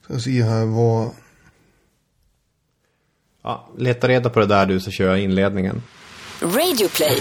Ska se här vad... Ja, leta reda på det där du, så kör jag inledningen. Radio Play.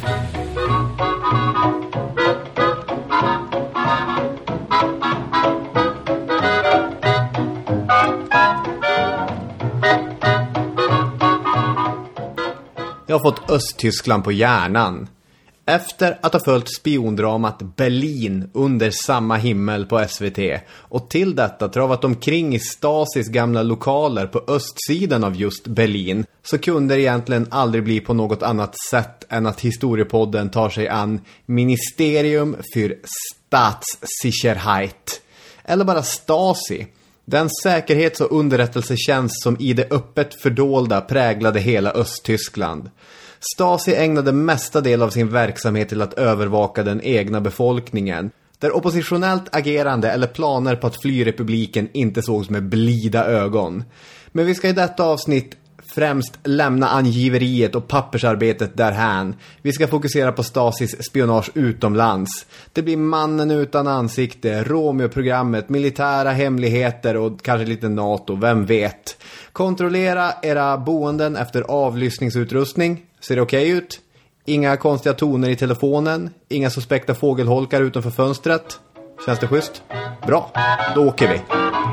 Jag har fått Östtyskland på hjärnan. Efter att ha följt spiondramat Berlin under samma himmel på SVT och till detta travat omkring i Stasis gamla lokaler på östsidan av just Berlin, så kunde det egentligen aldrig bli på något annat sätt än att historiepodden tar sig an Ministerium för Staatssicherheit, eller bara Stasi. Den säkerhets- och underrättelsetjänst som i det öppet fördolda präglade hela Östtyskland. Stasi ägnade mesta del av sin verksamhet till att övervaka den egna befolkningen, där oppositionellt agerande eller planer på att fly republiken inte sågs med blida ögon. Men vi ska i detta avsnitt främst lämna angiveriet och pappersarbetet därhän. Vi ska fokusera på Stasis spionage utomlands. Det blir mannen utan ansikte, Romeo-programmet, militära hemligheter och kanske lite NATO, vem vet. Kontrollera era boenden efter avlyssningsutrustning. Ser det okej ut? Inga konstiga toner i telefonen. Inga suspekta fågelholkar utanför fönstret. Känns det schysst? Bra, då åker vi.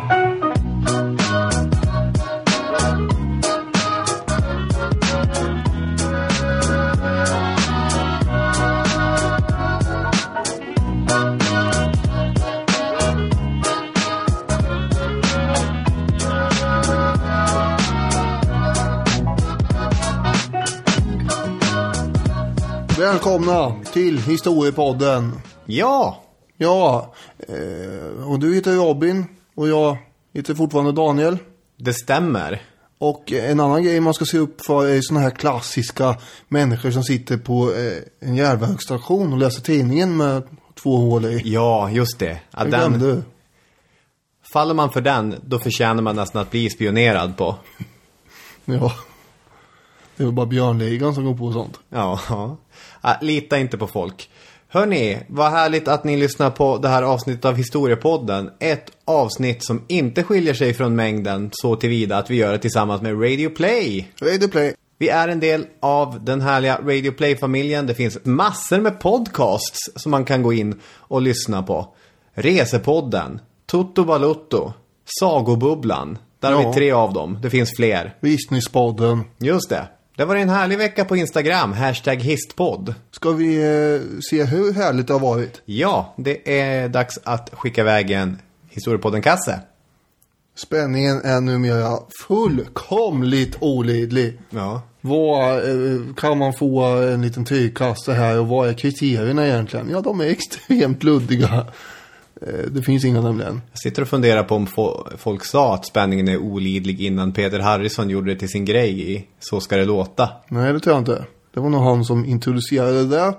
Välkomna till Historiepodden. Ja! Ja, och du heter Robin och jag heter fortfarande Daniel. Det stämmer. Och en annan grej man ska se upp för är såna här klassiska människor som sitter på en järnvägsstation och läser tidningen med 2 hål i. Ja, just det. Ja, den... Faller man för den, då förtjänar man nästan att bli spionerad på. Ja. Det är bara Björnligan som går på sånt. Ja. Lita inte på folk. Hörrni, vad härligt att ni lyssnar på det här avsnittet av Historiepodden. Ett avsnitt som inte skiljer sig från mängden så tillvida att vi gör det tillsammans med Radio Play. Radio Play. Vi är en del av den härliga Radio Play-familjen. Det finns massor med podcasts som man kan gå in och lyssna på. Resepodden, Toto Balutto, Sagobubblan. Där har vi 3 av dem. Det finns fler. Visningspodden. Just det. Det var en härlig vecka på Instagram, #histpodd. Ska vi se hur härligt det har varit? Ja, det är dags att skicka iväg en Historiepodden-kasse. Spänningen är numera fullkomligt olidlig. Ja. Vad kan man få en liten tygkasse här och vad är kriterierna egentligen? Ja, de är extremt luddiga. Det finns inga nämligen. Jag sitter och funderar på om folk sa att spänningen är olidlig innan Peter Harrison gjorde det till sin grej i Så ska det låta. Nej, det tror jag inte. Det var nog han som introducerade det.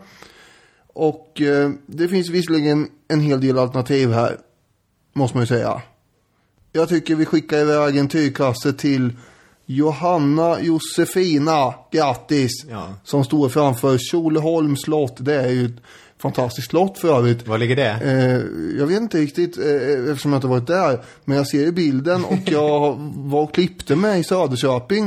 Och det finns visserligen en hel del alternativ här, måste man ju säga. Jag tycker vi skickar iväg en tygkasse till Johanna Josefina, grattis, som står framför Tjolöholms slott. Det är ju ett fantastiskt slott för övrigt. Var ligger det? Jag vet inte riktigt eftersom jag inte varit där. Men jag ser i bilden och jag var och klippte mig i Söderköping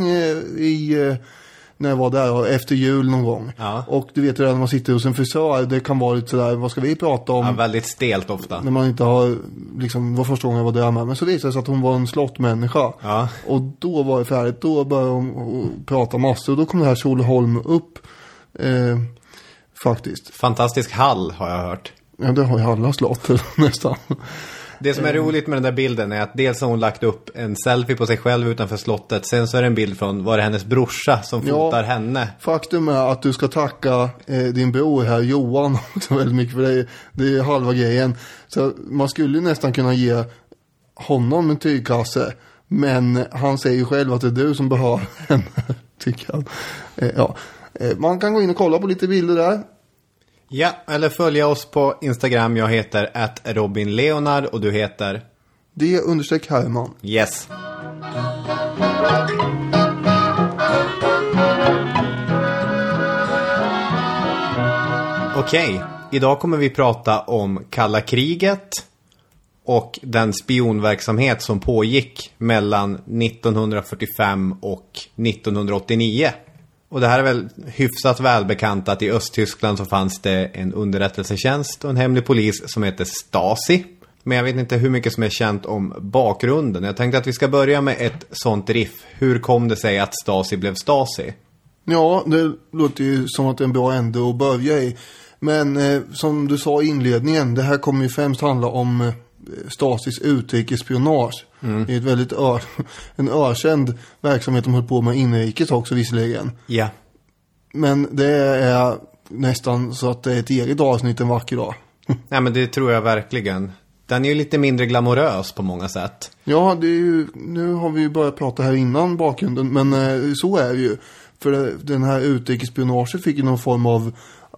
när jag var där efter jul någon gång. Ja. Och du vet ju när man sitter hos en frisör, det kan vara lite sådär, vad ska vi prata om? Ja, väldigt stelt ofta. När man inte har, liksom, var första gången jag var där med. Men så visade det sig att hon var en slottmänniska. Ja. Och då var det färdigt, då började hon prata massor. Och då kom det här Tjolöholm upp, faktiskt. Fantastisk hall har jag hört. Ja, det har ju alla slott nästan. Det som är roligt med den där bilden är att dels har hon lagt upp en selfie på sig själv utanför slottet. Sen så är det en bild från, var det hennes brorsa som fotar henne. Faktum är att du ska tacka din bror här, Johan, också väldigt mycket för det är halva grejen. Så man skulle nästan kunna ge honom en tygkasse. Men han säger ju själv att det är du som behöver henne, tycker han. Man kan gå in och kolla på lite bilder där. Ja, eller följa oss på Instagram. Jag heter @RobinLeonard och du heter D_Herman. Yes. Okej, idag kommer vi prata om kalla kriget och den spionverksamhet som pågick mellan 1945 och 1989. Och det här är väl hyfsat välbekant att i Östtyskland så fanns det en underrättelsetjänst och en hemlig polis som heter Stasi. Men jag vet inte hur mycket som är känt om bakgrunden. Jag tänkte att vi ska börja med ett sånt riff. Hur kom det sig att Stasi blev Stasi? Ja, det låter ju som att det är en bra ände att börja i. Men som du sa i inledningen, det här kommer ju främst handla om Stasis utrikesspionage. Det är ett väldigt en ökänd verksamhet de höll på med inrikes också visserligen. Ja. Men det är nästan så att det är ett eget avsnitt en vacker dag. Nej, men det tror jag verkligen. Den är ju lite mindre glamorös på många sätt. Ja, det är ju, nu har vi ju börjat prata här innan bakgrunden, men så är det ju. För den här utrikesspionaget fick ju någon form av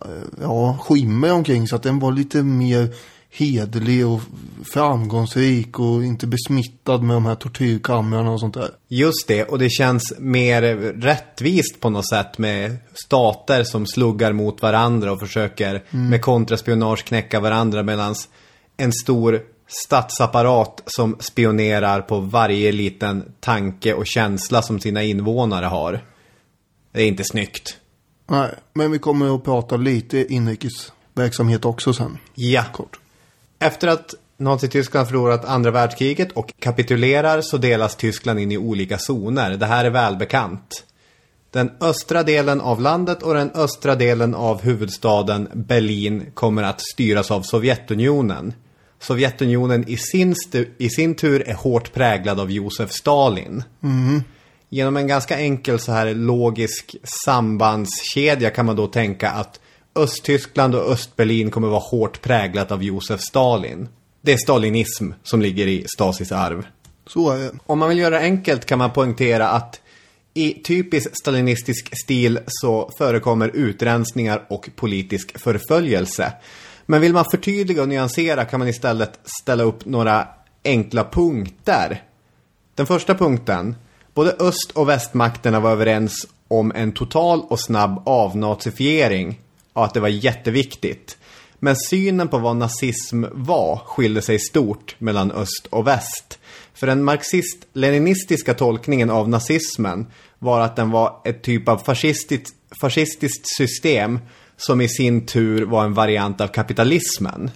skimmer omkring, så att den var lite mer hederlig och framgångsrik och inte besmittad med de här tortyrkamrarna och sånt där. Just det, och det känns mer rättvist på något sätt med stater som sluggar mot varandra och försöker med kontraspionage knäcka varandra, medan en stor statsapparat som spionerar på varje liten tanke och känsla som sina invånare har. Det är inte snyggt. Nej, men vi kommer att prata lite inrikesverksamhet också sen. Ja. Kort. Efter att Nazityskland förlorat andra världskriget och kapitulerar så delas Tyskland in i olika zoner. Det här är välbekant. Den östra delen av landet och den östra delen av huvudstaden Berlin kommer att styras av Sovjetunionen. Sovjetunionen i sin tur är hårt präglad av Josef Stalin. Genom en ganska enkel så här logisk sambandskedja kan man då tänka att Östtyskland och Östberlin kommer vara hårt präglat av Josef Stalin. Det är stalinism som ligger i Stasis arv. Så är det. Om man vill göra enkelt kan man poängtera att i typisk stalinistisk stil så förekommer utrensningar och politisk förföljelse. Men vill man förtydliga och nyansera kan man istället ställa upp några enkla punkter. Den första punkten: både öst- och västmakterna var överens om en total och snabb avnazifiering, och att det var jätteviktigt. Men synen på vad nazism var skilde sig stort mellan öst och väst. För den marxist-leninistiska tolkningen av nazismen var att den var ett typ av fascistiskt system som i sin tur var en variant av kapitalismen.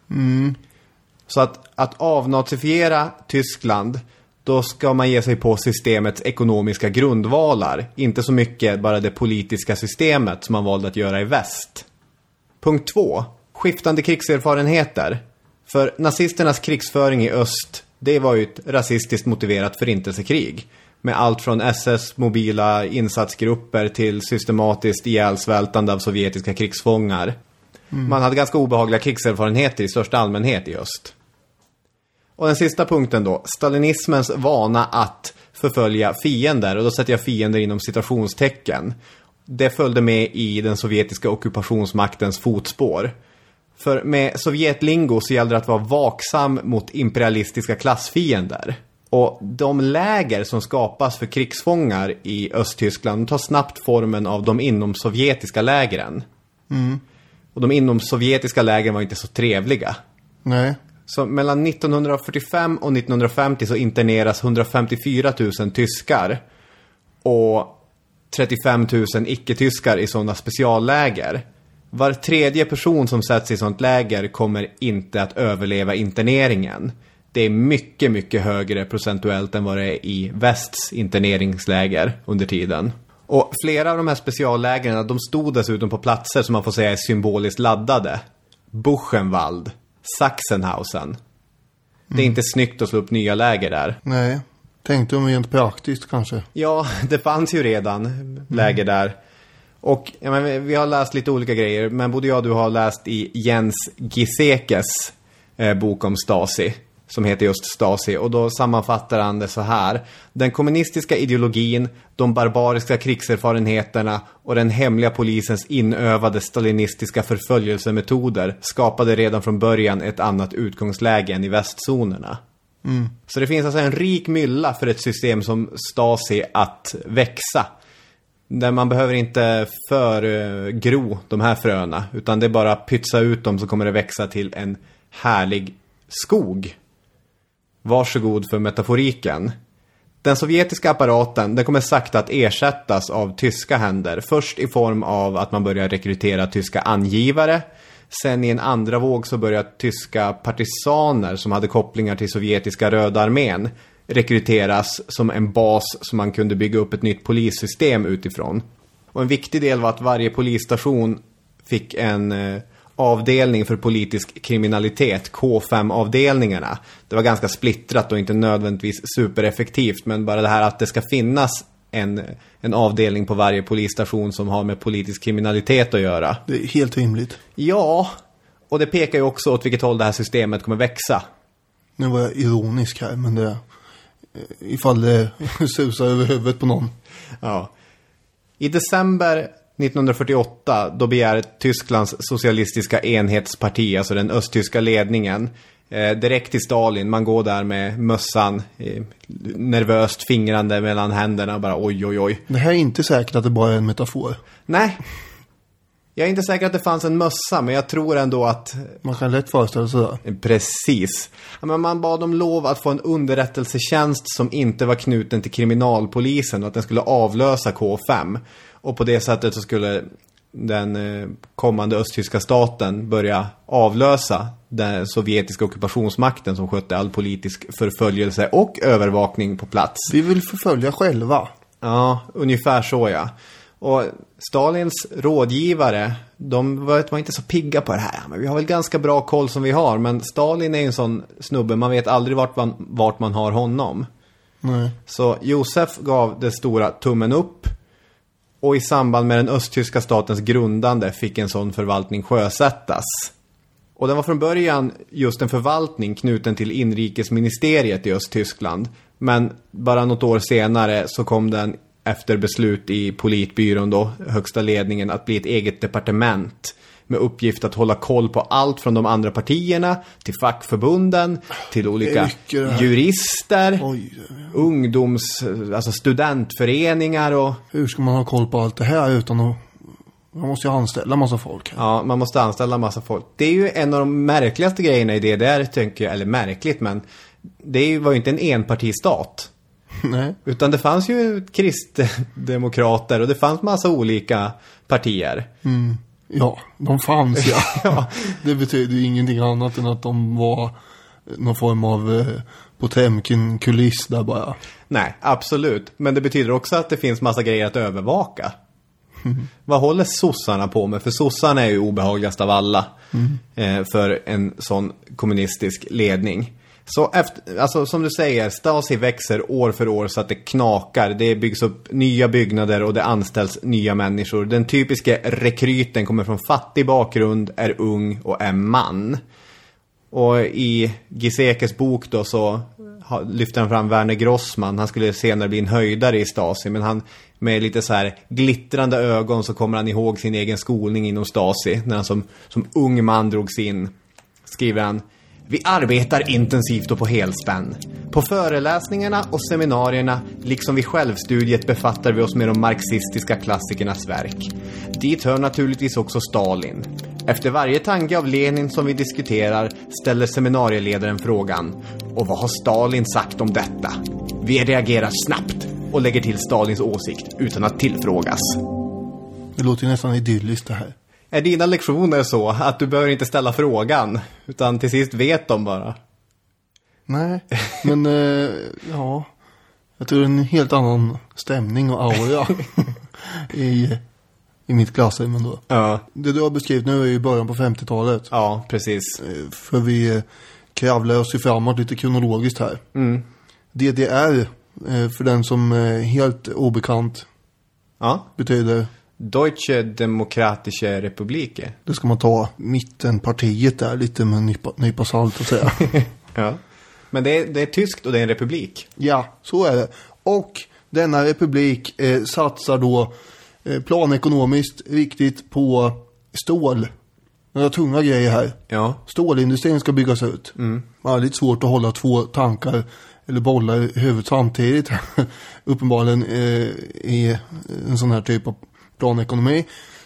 Så att avnazifiera Tyskland, då ska man ge sig på systemets ekonomiska grundvalar. Inte så mycket bara det politiska systemet som man valde att göra i väst. Punkt 2. Skiftande krigserfarenheter. För nazisternas krigsföring i öst, det var ju ett rasistiskt motiverat förintelsekrig. Med allt från SS mobila insatsgrupper till systematiskt ihjälsvältande av sovjetiska krigsfångar. Man hade ganska obehagliga krigserfarenheter i största allmänhet i öst. Och den sista punkten då, stalinismens vana att förfölja fiender, och då sätter jag fiender inom citationstecken. Det följde med i den sovjetiska ockupationsmaktens fotspår. För med sovjetlingo så gällde det att vara vaksam mot imperialistiska klassfiender. Och de läger som skapas för krigsfångar i Östtyskland tar snabbt formen av de inomsovjetiska lägren. Och de inomsovjetiska lägren var inte så trevliga. Nej. Så mellan 1945 och 1950 så interneras 154 000 tyskar och 35 000 icke-tyskar i sådana specialläger. Var tredje person som sätts i sådant läger kommer inte att överleva interneringen. Det är mycket, mycket högre procentuellt än vad det är i västs interneringsläger under tiden. Och flera av de här speciallägren, de stod dessutom på platser som man får säga är symboliskt laddade. Buchenwald, Sachsenhausen. Det är inte snyggt att slå upp nya läger där. Nej, tänkte de rent praktiskt kanske. Ja, det fanns ju redan läger där. Och ja, men vi har läst lite olika grejer, men både jag och du har läst i Jens Giesecke's bok om Stasi, som heter just Stasi, och då sammanfattar han det så här: den kommunistiska ideologin, de barbariska krigserfarenheterna och den hemliga polisens inövade stalinistiska förföljelsemetoder skapade redan från början ett annat utgångsläge än i västzonerna. Så det finns alltså en rik mylla för ett system som Stasi att växa, där man behöver inte förgro de här fröna, utan det är bara pytsa ut dem så kommer det växa till en härlig skog. Varsågod för metaforiken. Den sovjetiska apparaten, den kommer sakta att ersättas av tyska händer. Först i form av att man börjar rekrytera tyska angivare. Sen i en andra våg så börjar tyska partisaner som hade kopplingar till sovjetiska röda armén rekryteras som en bas som man kunde bygga upp ett nytt polissystem utifrån. Och en viktig del var att varje polisstation fick en avdelning för politisk kriminalitet, K5-avdelningarna. Det var ganska splittrat och inte nödvändigtvis supereffektivt, men bara det här att det ska finnas en avdelning på varje polisstation som har med politisk kriminalitet att göra. Det är helt rimligt. Ja, och det pekar ju också åt vilket håll det här systemet kommer växa. Nu var jag ironisk här, men det ifall det susar över huvudet på någon. Ja. I december 1948 då begär Tysklands socialistiska enhetsparti, alltså den östtyska ledningen, direkt till Stalin. Man går där med mössan nervöst fingrande mellan händerna och bara oj. Det här är inte säkert att det bara är en metafor. Nej. Jag är inte säker att det fanns en mössa, men jag tror ändå att... Man kan lätt föreställa sig det. Precis. Men man bad om lov att få en underrättelsetjänst som inte var knuten till kriminalpolisen och att den skulle avlösa K5. Och på det sättet så skulle den kommande östtyska staten börja avlösa den sovjetiska ockupationsmakten som skötte all politisk förföljelse och övervakning på plats. Vi vill förfölja själva. Ja, ungefär så ja. Och Stalins rådgivare, de var inte så pigga på det här. Men vi har väl ganska bra koll som vi har. Men Stalin är en sån snubbe, man vet aldrig vart man har honom. Nej. Så Josef gav det stora tummen upp. Och i samband med den östtyska statens grundande fick en sån förvaltning sjösättas. Och den var från början just en förvaltning knuten till inrikesministeriet i Östtyskland. Men bara något år senare så kom den efter beslut i politbyrån då, högsta ledningen, att bli ett eget departement med uppgift att hålla koll på allt från de andra partierna till fackförbunden, till olika jurister, alltså studentföreningar och... Hur ska man ha koll på allt det här utan att... Man måste ju anställa massa folk. Ja, man måste anställa massa folk. Det är ju en av de märkligaste grejerna i det där, tänker jag, eller märkligt, men det var ju inte en enpartistat. Nej. Utan det fanns ju kristdemokrater och det fanns massa olika partier. Mm. Ja, de fanns ja. Ja. Det betyder ju ingenting annat än att de var någon form av Potemkin-kuliss där bara. Nej, absolut. Men det betyder också att det finns massa grejer att övervaka. Vad håller sossarna på med? För sossarna är ju obehagligast av alla för en sån kommunistisk ledning. Så alltså som du säger, Stasi växer år för år så att det knakar. Det byggs upp nya byggnader och det anställs nya människor. Den typiska rekryten kommer från fattig bakgrund, är ung och är man. Och i Giesekes bok då så lyfter han fram Werner Grossman. Han skulle senare bli en höjdare i Stasi, men han med lite så här glittrande ögon så kommer han ihåg sin egen skolning inom Stasi. När han som ung man drogs in, skriver han: vi arbetar intensivt och på helspänn. På föreläsningarna och seminarierna, liksom vid självstudiet, befattar vi oss med de marxistiska klassikernas verk. Dit hör naturligtvis också Stalin. Efter varje tanke av Lenin som vi diskuterar ställer seminarieledaren frågan: och vad har Stalin sagt om detta? Vi reagerar snabbt och lägger till Stalins åsikt utan att tillfrågas. Det låter ju nästan idylliskt det här. Är dina lektioner så att du behöver inte ställa frågan, utan till sist vet de bara? Nej, men ja, jag tror det är en helt annan stämning och aura i mitt klassrum ändå. Ja. Det du har beskrivit nu är ju början på 50-talet. Ja, precis. För vi kravlar oss ju framåt lite kronologiskt här. DDR, för den som är helt obekant, betyder... Deutsche Demokratische Republike. Det ska man ta mittenpartiet där lite med en nypa salt och säga. Ja. Men det är tyskt och det är en republik. Ja, så är det. Och denna republik satsar då planekonomiskt riktigt på stål. Några tunga grejer här. Ja. Stålindustrin ska byggas ut. Det är lite svårt att hålla två tankar eller bollar i huvudet samtidigt. Uppenbarligen i en sån här typ av planekonomi.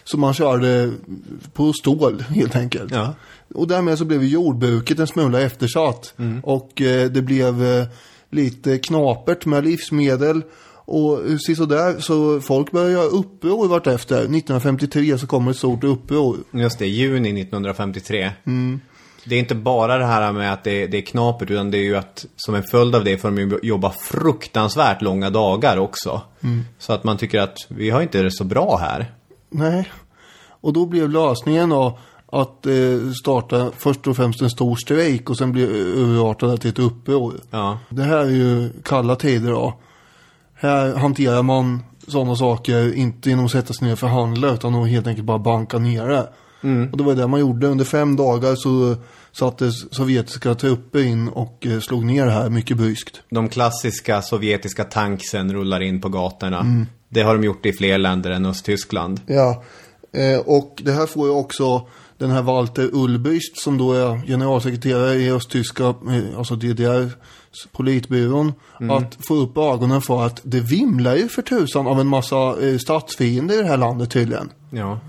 Så man körde på stål helt enkelt. Ja. Och därmed så blev jordbruket en smula eftersatt. Och det blev lite knapert med livsmedel. Och sådär, så folk började göra uppror vart efter. 1953 så kommer ett stort uppror. Just det, juni 1953. Det är inte bara det här med att det är knapert, utan det är ju att som en följd av det får de ju jobba fruktansvärt långa dagar också. Så att man tycker att vi har inte det så bra här. Nej, och då blev lösningen då att starta först och främst en stor strejk och sen bli överartad till ett uppror. Ja. Det här är ju kalla tider då. Här hanterar man sådana saker inte genom att sätta sig ner och förhandla, utan att helt enkelt bara banka ner det. Och det var det man gjorde. Under 5 dagar så sattes sovjetiska trupper in och slog ner det här mycket bryskt. De klassiska sovjetiska tanksen rullar in på gatorna. Det har de gjort i fler länder än Östtyskland. Ja, och det här får ju också den här Walter Ulbricht som då är generalsekreterare i Östtyska, alltså DDR politbyrån, att få upp ögonen för att det vimlar ju för tusan av en massa statsfiender i det här landet tydligen. Ja.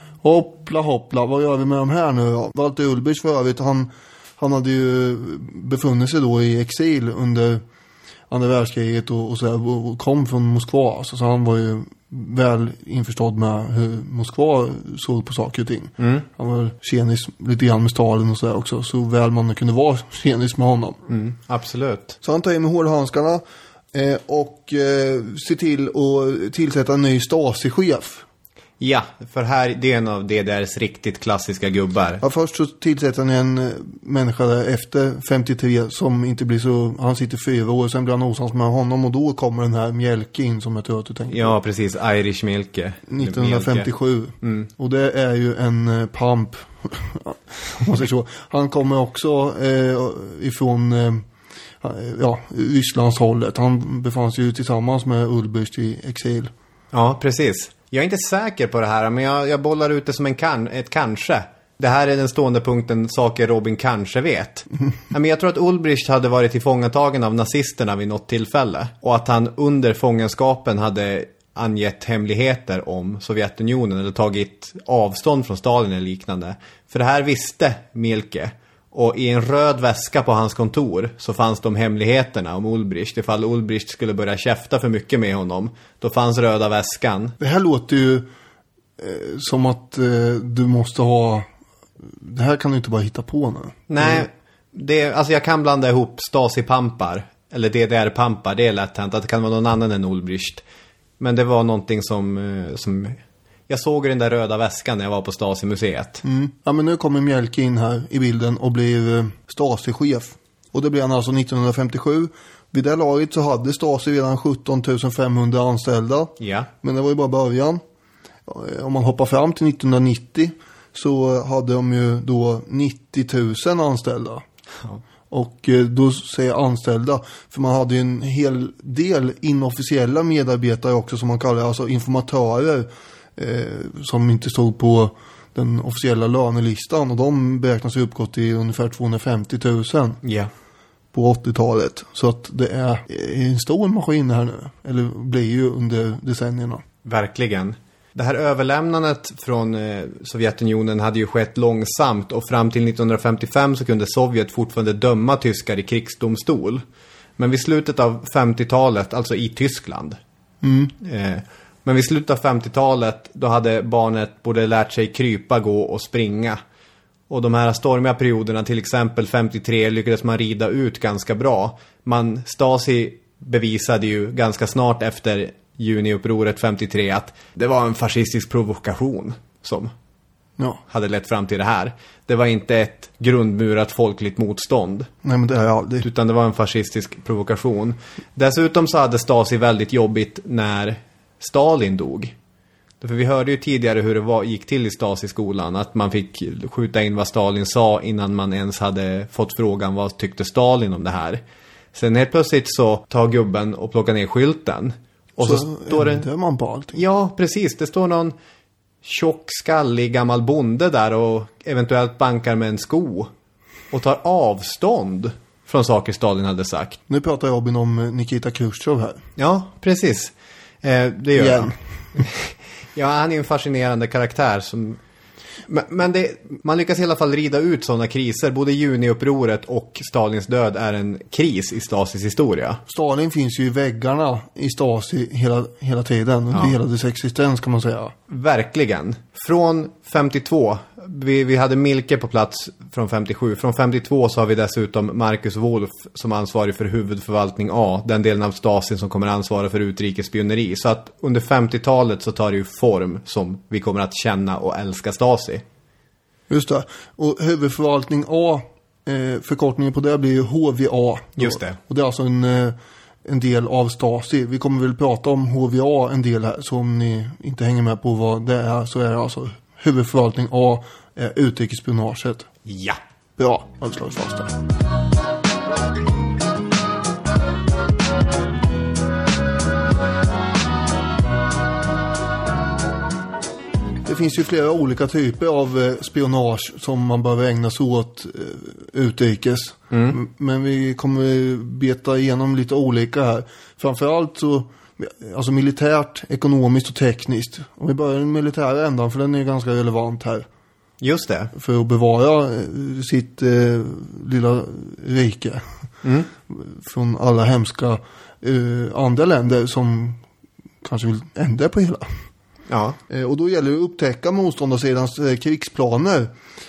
Hoppla, vad gör vi med de här nu då? Walter Ulbricht för övrigt, han hade ju befunnit sig då i exil under andra världskriget och så här, och kom från Moskva. Alltså, så han var ju väl införstådd med hur Moskva såg på saker och ting. Han var tjenis lite grann med Stalin och så där också. Så väl man kunde vara tjenis med honom. Absolut. Så han tar in med hårdhandskarna och ser till att tillsätta en ny Stasi-chef. Ja, för här det är en av DDRs riktigt klassiska gubbar. Ja, först så tillsätter han en människa där efter 53 som inte blir så... Han sitter 4 år, sen blir han osams med honom och då kommer den här Mjälke in som jag tror att du tänkte. Ja, precis. Irish Mjälke. 1957. Och det är ju en pamp. Han kommer också ifrån Rysslands hållet. Han befann sig ju tillsammans med Ulbricht i exil. Ja, precis. Jag är inte säker på det här, men jag bollar ut det som ett kanske. Det här är den stående punkten saker Robin kanske vet. Men jag tror att Ulbricht hade varit tillfångatagen av nazisterna vid något tillfälle. Och att han under fångenskapen hade angett hemligheter om Sovjetunionen eller tagit avstånd från Stalin eller liknande. För det här visste Mielke. Och i en röd väska på hans kontor så fanns de hemligheterna om Ulbricht. Ifall Ulbricht skulle börja käfta för mycket med honom, då fanns röda väskan. Det här låter ju som att du måste ha... Det här kan du inte bara hitta på nu. Nej, alltså jag kan blanda ihop Stasi-pampar eller DDR-pampar. Det är lätt hänt att det kan vara någon annan än Ulbricht. Men det var någonting som jag såg i den där röda väskan när jag var på Stasi-museet. Ja, men nu kommer Mjälke in här i bilden och blir Stasi-chef. Och det blir han alltså 1957. Vid det laget så hade Stasi redan 17 500 anställda. Ja. Men det var ju bara början. Om man hoppar fram till 1990 så hade de ju då 90 000 anställda. Ja. Och då säger jag anställda, för man hade ju en hel del inofficiella medarbetare också som man kallar det, alltså informatörer som inte stod på den officiella lönelistan, och de beräknas uppgå till ungefär 250 000 på 80-talet. Så att det är en stor maskin här nu, eller blir ju under decennierna. Verkligen. Det här överlämnandet från Sovjetunionen hade ju skett långsamt, och fram till 1955 så kunde Sovjet fortfarande döma tyskar i krigsdomstol. Men vid slutet av 50-talet, alltså i Tyskland. Men vid slutet av 50-talet då hade barnet både lärt sig krypa, gå och springa. Och de här stormiga perioderna, till exempel 53, lyckades man rida ut ganska bra. Stasi bevisade ju ganska snart efter juniupproret 53 att det var en fascistisk provokation som hade lett fram till det här. Det var inte ett grundmurat folkligt motstånd. Nej, men det är aldrig. Utan det var en fascistisk provokation. Dessutom så hade Stasi väldigt jobbigt när Stalin dog. För vi hörde ju tidigare hur det gick till i Stasi-skolan. Att man fick skjuta in vad Stalin sa innan man ens hade fått frågan vad tyckte Stalin om det här. Sen helt plötsligt så tar gubben och plockar ner skylten. Och så står det... ändrar man på allting. Ja, precis. Det står någon tjock, skallig gammal bonde där och eventuellt bankar med en sko. Och tar avstånd från saker Stalin hade sagt. Nu pratar Robin om Nikita Khrushchev här. Ja, precis. Det gör jag. Ja, han är en fascinerande karaktär som... Men man lyckas i alla fall rida ut sådana kriser. Både juniupproret och Stalins död är en kris i Stasis historia. Stalin finns ju i väggarna i Stasi hela tiden. Under hela dess existens kan man säga. Verkligen. Från 52, vi hade Milke på plats från 57. Från 52 så har vi dessutom Marcus Wolf som ansvarig för huvudförvaltning A. Den delen av Stasi som kommer ansvara för utrikesspioneri. Så att under 50-talet så tar det ju form som vi kommer att känna och älska Stasi. Just det. Och huvudförvaltning A, förkortningen på det blir ju HVA. Just det. Och det är alltså en del av Stasi. Vi kommer väl prata om HVA en del här. Så om ni inte hänger med på vad det är så är det alltså huvudförvaltning A, utrikesspionaget. Ja. Bra, har vi slagit fast det. Det finns ju flera olika typer av spionage som man behöver ägna sig åt utrikes. Men vi kommer beta igenom lite olika här. Framförallt så, alltså militärt, ekonomiskt och tekniskt. Och vi börjar den militära ändan för den är ganska relevant här. Just det. För att bevara sitt lilla rike från alla hemska andra länder som kanske vill ändra på hela. Ja. Och då gäller det att upptäcka motståndarsidans krigsplaner.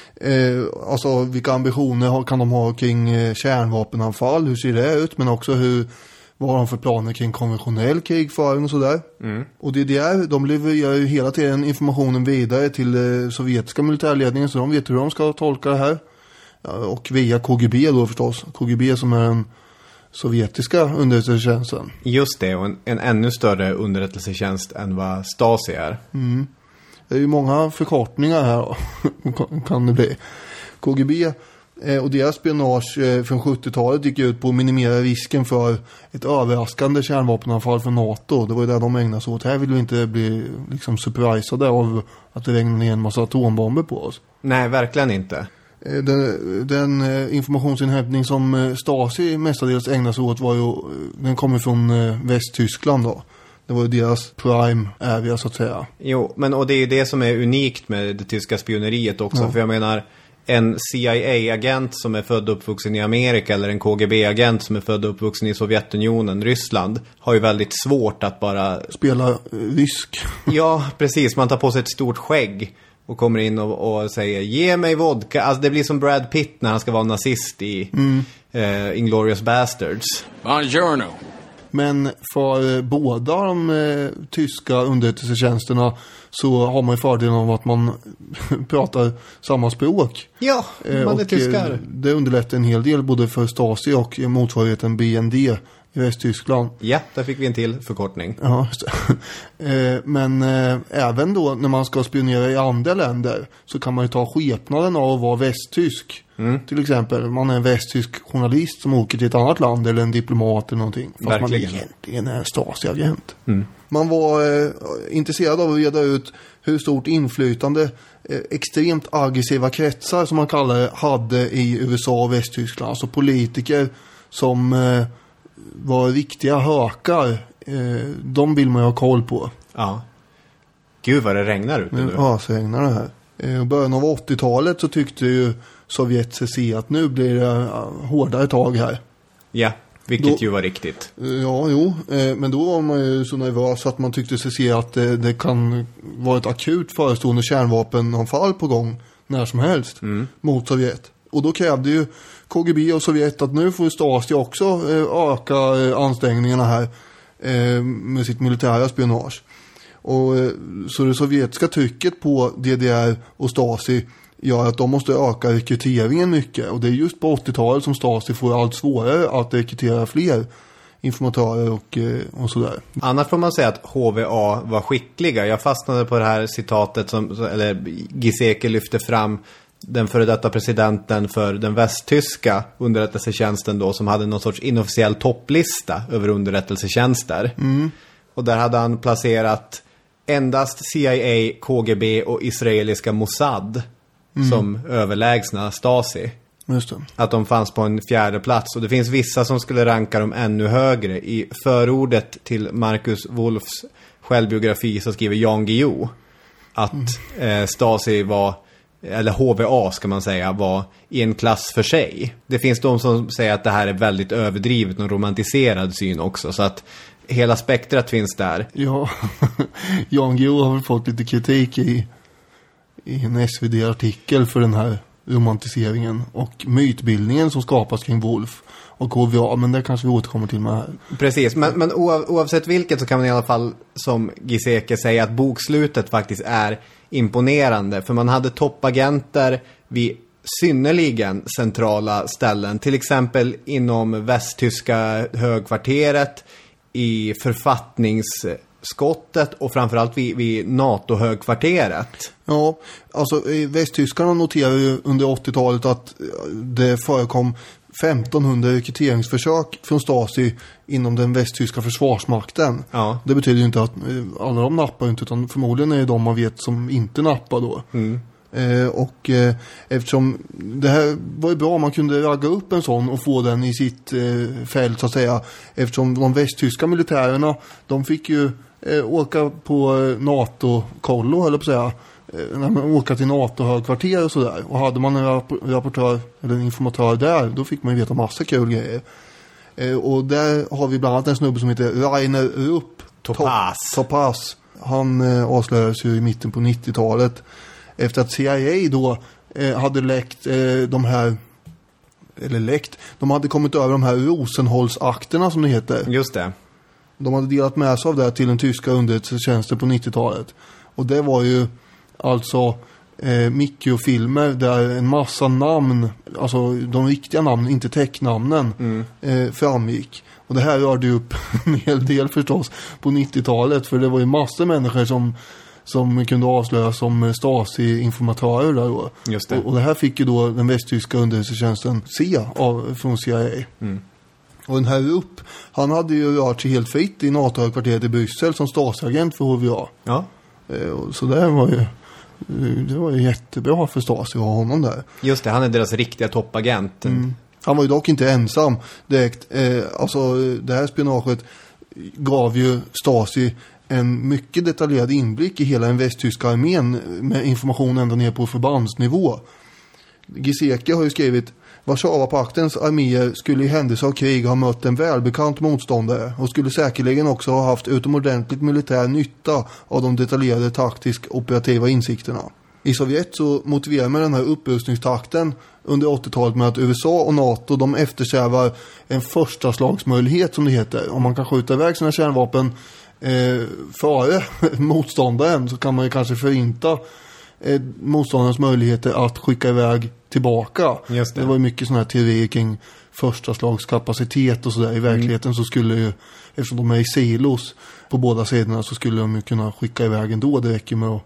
Alltså vilka ambitioner kan de ha kring kärnvapenanfall, hur ser det ut, men också vad har de för planer kring konventionell krigföring och sådär. Och de levererar ju hela tiden informationen vidare till sovjetiska militärledningen så de vet hur de ska tolka det här. Och via KGB då förstås. KGB som är den sovjetiska underrättelsetjänsten. Just det, och en ännu större underrättelsetjänst än vad Stasi är. Det är ju många förkortningar här kan det bli. KGB och deras spionage från 70-talet gick ut på att minimera risken för ett överraskande kärnvapenanfall från NATO. Det var ju det de ägnade sig åt. Här vill vi inte bli liksom surprisade av att det regnar ner en massa atombomber på oss. Nej, verkligen inte. Den informationsinhämtning som Stasi mestadels ägnade sig åt den kommer från Västtyskland då. Det var ju deras prime area så att säga. Jo, och det är ju det som är unikt med det tyska spioneriet också. Ja. För jag menar, en CIA-agent som är född och uppvuxen i Amerika eller en KGB-agent som är född och uppvuxen i Sovjetunionen, Ryssland, har ju väldigt svårt att bara... spela rysk. Ja, precis. Man tar på sig ett stort skägg och kommer in och säger ge mig vodka. Alltså det blir som Brad Pitt när han ska vara nazist i Inglourious Bastards. Buongiorno. Men för båda de tyska underrättelsetjänsterna så har man ju fördelen av att man pratar samma språk. Ja, man är tyskar. Det underlättar en hel del både för Stasi och motsvarigheten BND i Västtyskland. Ja, där fick vi en till förkortning. Ja, just det. Men även då när man ska spionera i andra länder så kan man ju ta skepnaden av att vara västtysk. Till exempel, man är en västtysk journalist som åker till ett annat land eller en diplomat eller någonting. Fast verkligen. Man egentligen är en Stasi-agent. Man var intresserad av att reda ut hur stort inflytande extremt aggressiva kretsar som man kallar det hade i USA och Västtyskland. Alltså politiker som var riktiga hökar. De vill man ju ha koll på. Ja. Gud vad det regnar ute nu. Ja, så regnar det här. I början av 80-talet så tyckte ju Sovjet se att nu blir det hårdare tag här. Ja, vilket ju var riktigt. Ja, men då var man ju så nervös att man tyckte sig se att det kan vara ett akut förestående kärnvapenanfall på gång när som helst mot Sovjet. Och då krävde ju KGB och Sovjet att nu får Stasi också öka ansträngningarna här med sitt militära spionage. Och så det sovjetiska trycket på DDR och Stasi gör att de måste öka rekryteringen mycket. Och det är just på 80-talet som Stasi får allt svårare att rekrytera fler informatörer och sådär. Annars får man säga att HVA var skickliga. Jag fastnade på det här citatet eller Giesecke lyfte fram den före detta presidenten för den västtyska underrättelsetjänsten då, som hade någon sorts inofficiell topplista över underrättelsetjänster. Och där hade han placerat endast CIA, KGB och israeliska Mossad som överlägsna Stasi. Just det. Att de fanns på en 4:e plats. Och det finns vissa som skulle ranka dem ännu högre. I förordet till Marcus Wolfs självbiografi så skriver Jan Guillou att Stasi var, eller HVA ska man säga, var i en klass för sig. Det finns de som säger att det här är väldigt överdrivet och romantiserad syn också. Så att hela spektrat finns där. Ja, Jan Guillou har väl fått lite kritik i en SvD-artikel för den här romantiseringen och mytbildningen som skapas kring Wolf och HVA, men det kanske vi återkommer till med här. Precis, men oavsett vilket så kan man i alla fall som Giesecke säga att bokslutet faktiskt är imponerande, för man hade toppagenter vid synnerligen centrala ställen, till exempel inom västtyska högkvarteret, i författningsskottet och framförallt vid NATO-högkvarteret. Ja, alltså västtyskarna noterar ju under 80-talet att det förekom 1500 rekryteringsförsök från Stasi inom den västtyska försvarsmakten. Ja. Det betyder ju inte att alla de nappar inte, utan förmodligen är det de man vet som inte nappar då. Eftersom det här var ju bra, man kunde ragga upp en sån och få den i sitt fält så att säga, eftersom de västtyska militärerna, de fick ju åka på NATO-kollo, höll jag på att säga, när man åka till NATO-högkvarter och sådär, och hade man en rapportör eller en informatör där, då fick man ju veta massa kul grejer. Och där har vi bland annat en snubbe som heter Rainer Rupp Topaz. Han avslöjades ju i mitten på 90-talet efter att CIA då hade läckt de hade kommit över de här Rosenholz-akterna som det heter. Just det. De hade delat med sig av det till den tyska underrättelsetjänsten på 90-talet. Och det var ju alltså mikrofilmer där en massa namn, alltså de riktiga namnen, inte tecknamnen, framgick. Och det här rörde upp en hel del förstås på 90-talet, för det var ju massor människor som kunde avslöjas som Stasi-informatörer där då. Just det. Och det här fick ju då den västtyska underrättelsetjänsten se från CIA. Och den här Rupp, han hade ju rört sig helt fritt i NATO-kvarteret i Bryssel som Stasi-agent för HVA. Ja. Så det var ju jättebra för Stasi att ha honom där. Just det, han är deras riktiga toppagent. Han var ju dock inte ensam direkt. Alltså det här spionaget gav ju Stasi en mycket detaljerad inblick i hela den västtyska armén med information ända ner på förbandsnivå. Giesecke har ju skrivit: Warszawapaktens arméer skulle i händelse av krig ha mött en välbekant motståndare och skulle säkerligen också ha haft utomordentligt militär nytta av de detaljerade taktisk-operativa insikterna. I Sovjet så motiverar man den här upprustningstakten under 80-talet med att USA och NATO, de eftersträvar en första slagsmöjlighet som det heter. Om man kan skjuta iväg sina kärnvapen före motståndaren så kan man ju kanske förinta motståndarens möjligheter att skicka iväg tillbaka. Just det. Det var ju mycket sådana här teorier kring första slags kapacitet och sådär. I verkligheten så skulle ju, eftersom de är i silos på båda sidorna, så skulle de ju kunna skicka iväg ändå. Det räcker med att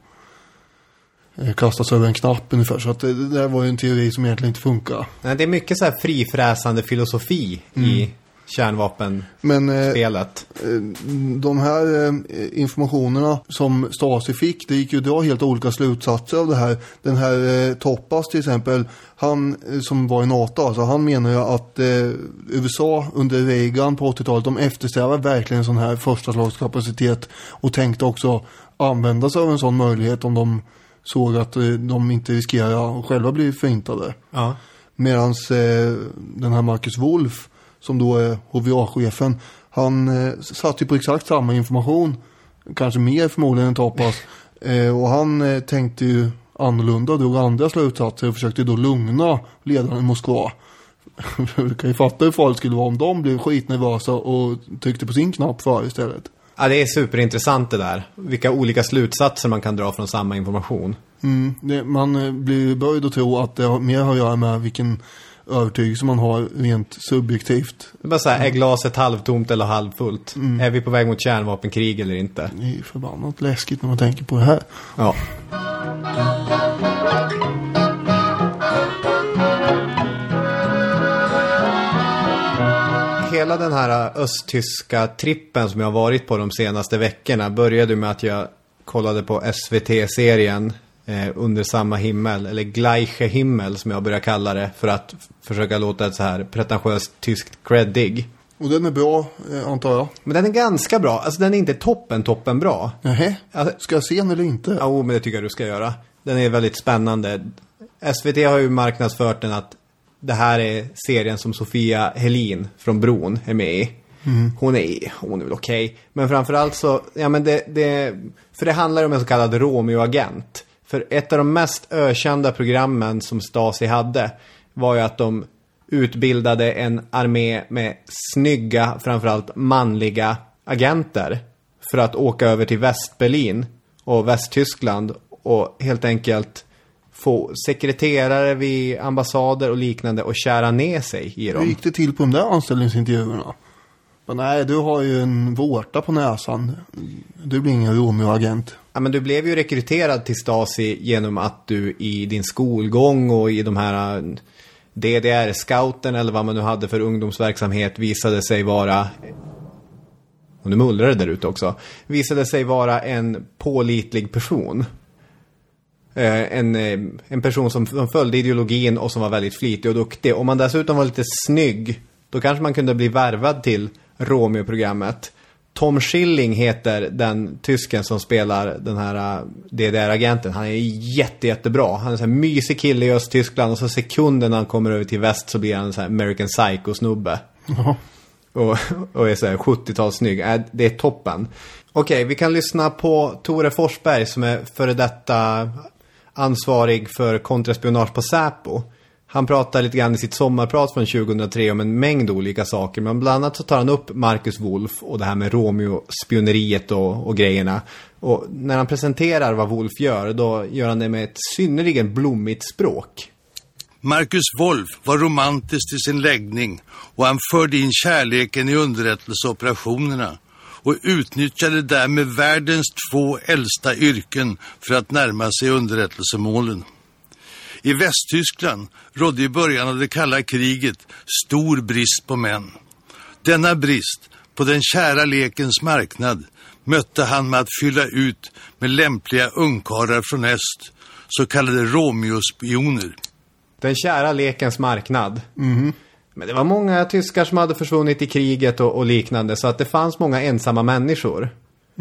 kastas över en knapp ungefär. Så att det där var ju en teori som egentligen inte funkar. Nej, det är mycket så här frifräsande filosofi i kärnvapenspelet. Men de här informationerna som Stasi fick, det gick ju att dra helt olika slutsatser av det här. Den här Topaz till exempel, han som var i NATO, alltså, han menar ju att USA under Reagan på 80-talet, de eftersträvar verkligen en sån här första slags kapacitet och tänkte också använda sig av en sån möjlighet om de såg att de inte riskerar att själva bli förintade. Ja. Medan den här Marcus Wolf, som då är HVA-chefen, han satt ju på exakt samma information, kanske mer förmodligen än Topaz, och han tänkte ju annorlunda och drog andra slutsatser och försökte då lugna ledaren i Moskva. Du kan ju fatta hur farligt det skulle vara om de blev skitnervösa och tryckte på sin knapp för istället. Ja, det är superintressant det där. Vilka olika slutsatser man kan dra från samma information. Man blir böjd att tro att det har mer att göra med vilken övertygelse man har rent subjektivt. Det är bara så här, är glaset halvtomt eller halvfullt? Är vi på väg mot kärnvapenkrig eller inte? Det är förbannat läskigt när man tänker på det här. Ja. Hela den här östtyska trippen som jag har varit på de senaste veckorna började med att jag kollade på SVT-serien under samma himmel, eller gleiche Himmel som jag börjar kalla det, för att försöka låta ett så här pretentiöst tyskt creddig. Och den är bra, antar jag. Men den är ganska bra. Alltså den är inte toppen bra. Nähä, alltså, ska jag se den eller inte? Ja, men det tycker jag du ska göra. Den är väldigt spännande. SVT har ju marknadsfört den att det här är serien som Sofia Helin från Bron är med i. Hon är väl okej. Men framförallt så, ja men för det handlar om en så kallad Romeo-agent. För ett av de mest ökända programmen som Stasi hade var ju att de utbildade en armé med snygga, framförallt manliga agenter för att åka över till Västberlin och Västtyskland och helt enkelt få sekreterare vid ambassader och liknande och kära ner sig i dem. Hur gick det till på de där anställningsintervjuerna? Men nej, du har ju en vårta på näsan. Du blir ingen Romeo-agent. Ja, men du blev ju rekryterad till Stasi genom att du i din skolgång och i de här DDR-scouten eller vad man nu hade för ungdomsverksamhet visade sig vara, och nu mullrar det där ute också, visade sig vara en pålitlig person. En person som följde ideologin och som var väldigt flitig och duktig. Om man dessutom var lite snygg, då kanske man kunde bli värvad till Romeo-programmet. Tom Schilling heter den tysken som spelar den här DDR-agenten. Han är jättebra. Han är en sån här mysig kille i Östtyskland och så sekunden när han kommer över till väst så blir han en sån här American Psycho-snubbe. Och är så här 70-tals snygg. Det är toppen. Okej, vi kan lyssna på Tore Forsberg som är före detta ansvarig för kontraspionage på Säpo. Han pratar lite grann i sitt sommarprat från 2003 om en mängd olika saker. Men bland annat så tar han upp Marcus Wolf och det här med Romeo-spioneriet och grejerna. Och när han presenterar vad Wolf gör, då gör han det med ett synnerligen blommigt språk. Marcus Wolf var romantisk i sin läggning och han förde in kärleken i underrättelseoperationerna och utnyttjade därmed världens 2 äldsta yrken för att närma sig underrättelsemålen. I Västtyskland rådde i början av det kalla kriget stor brist på män. Denna brist på den kära lekens marknad mötte han med att fylla ut med lämpliga ungkarlar från öst, så kallade Romeo-spioner. Den kära lekens marknad. Men det var många tyskar som hade försvunnit i kriget och liknande, så att det fanns många ensamma människor.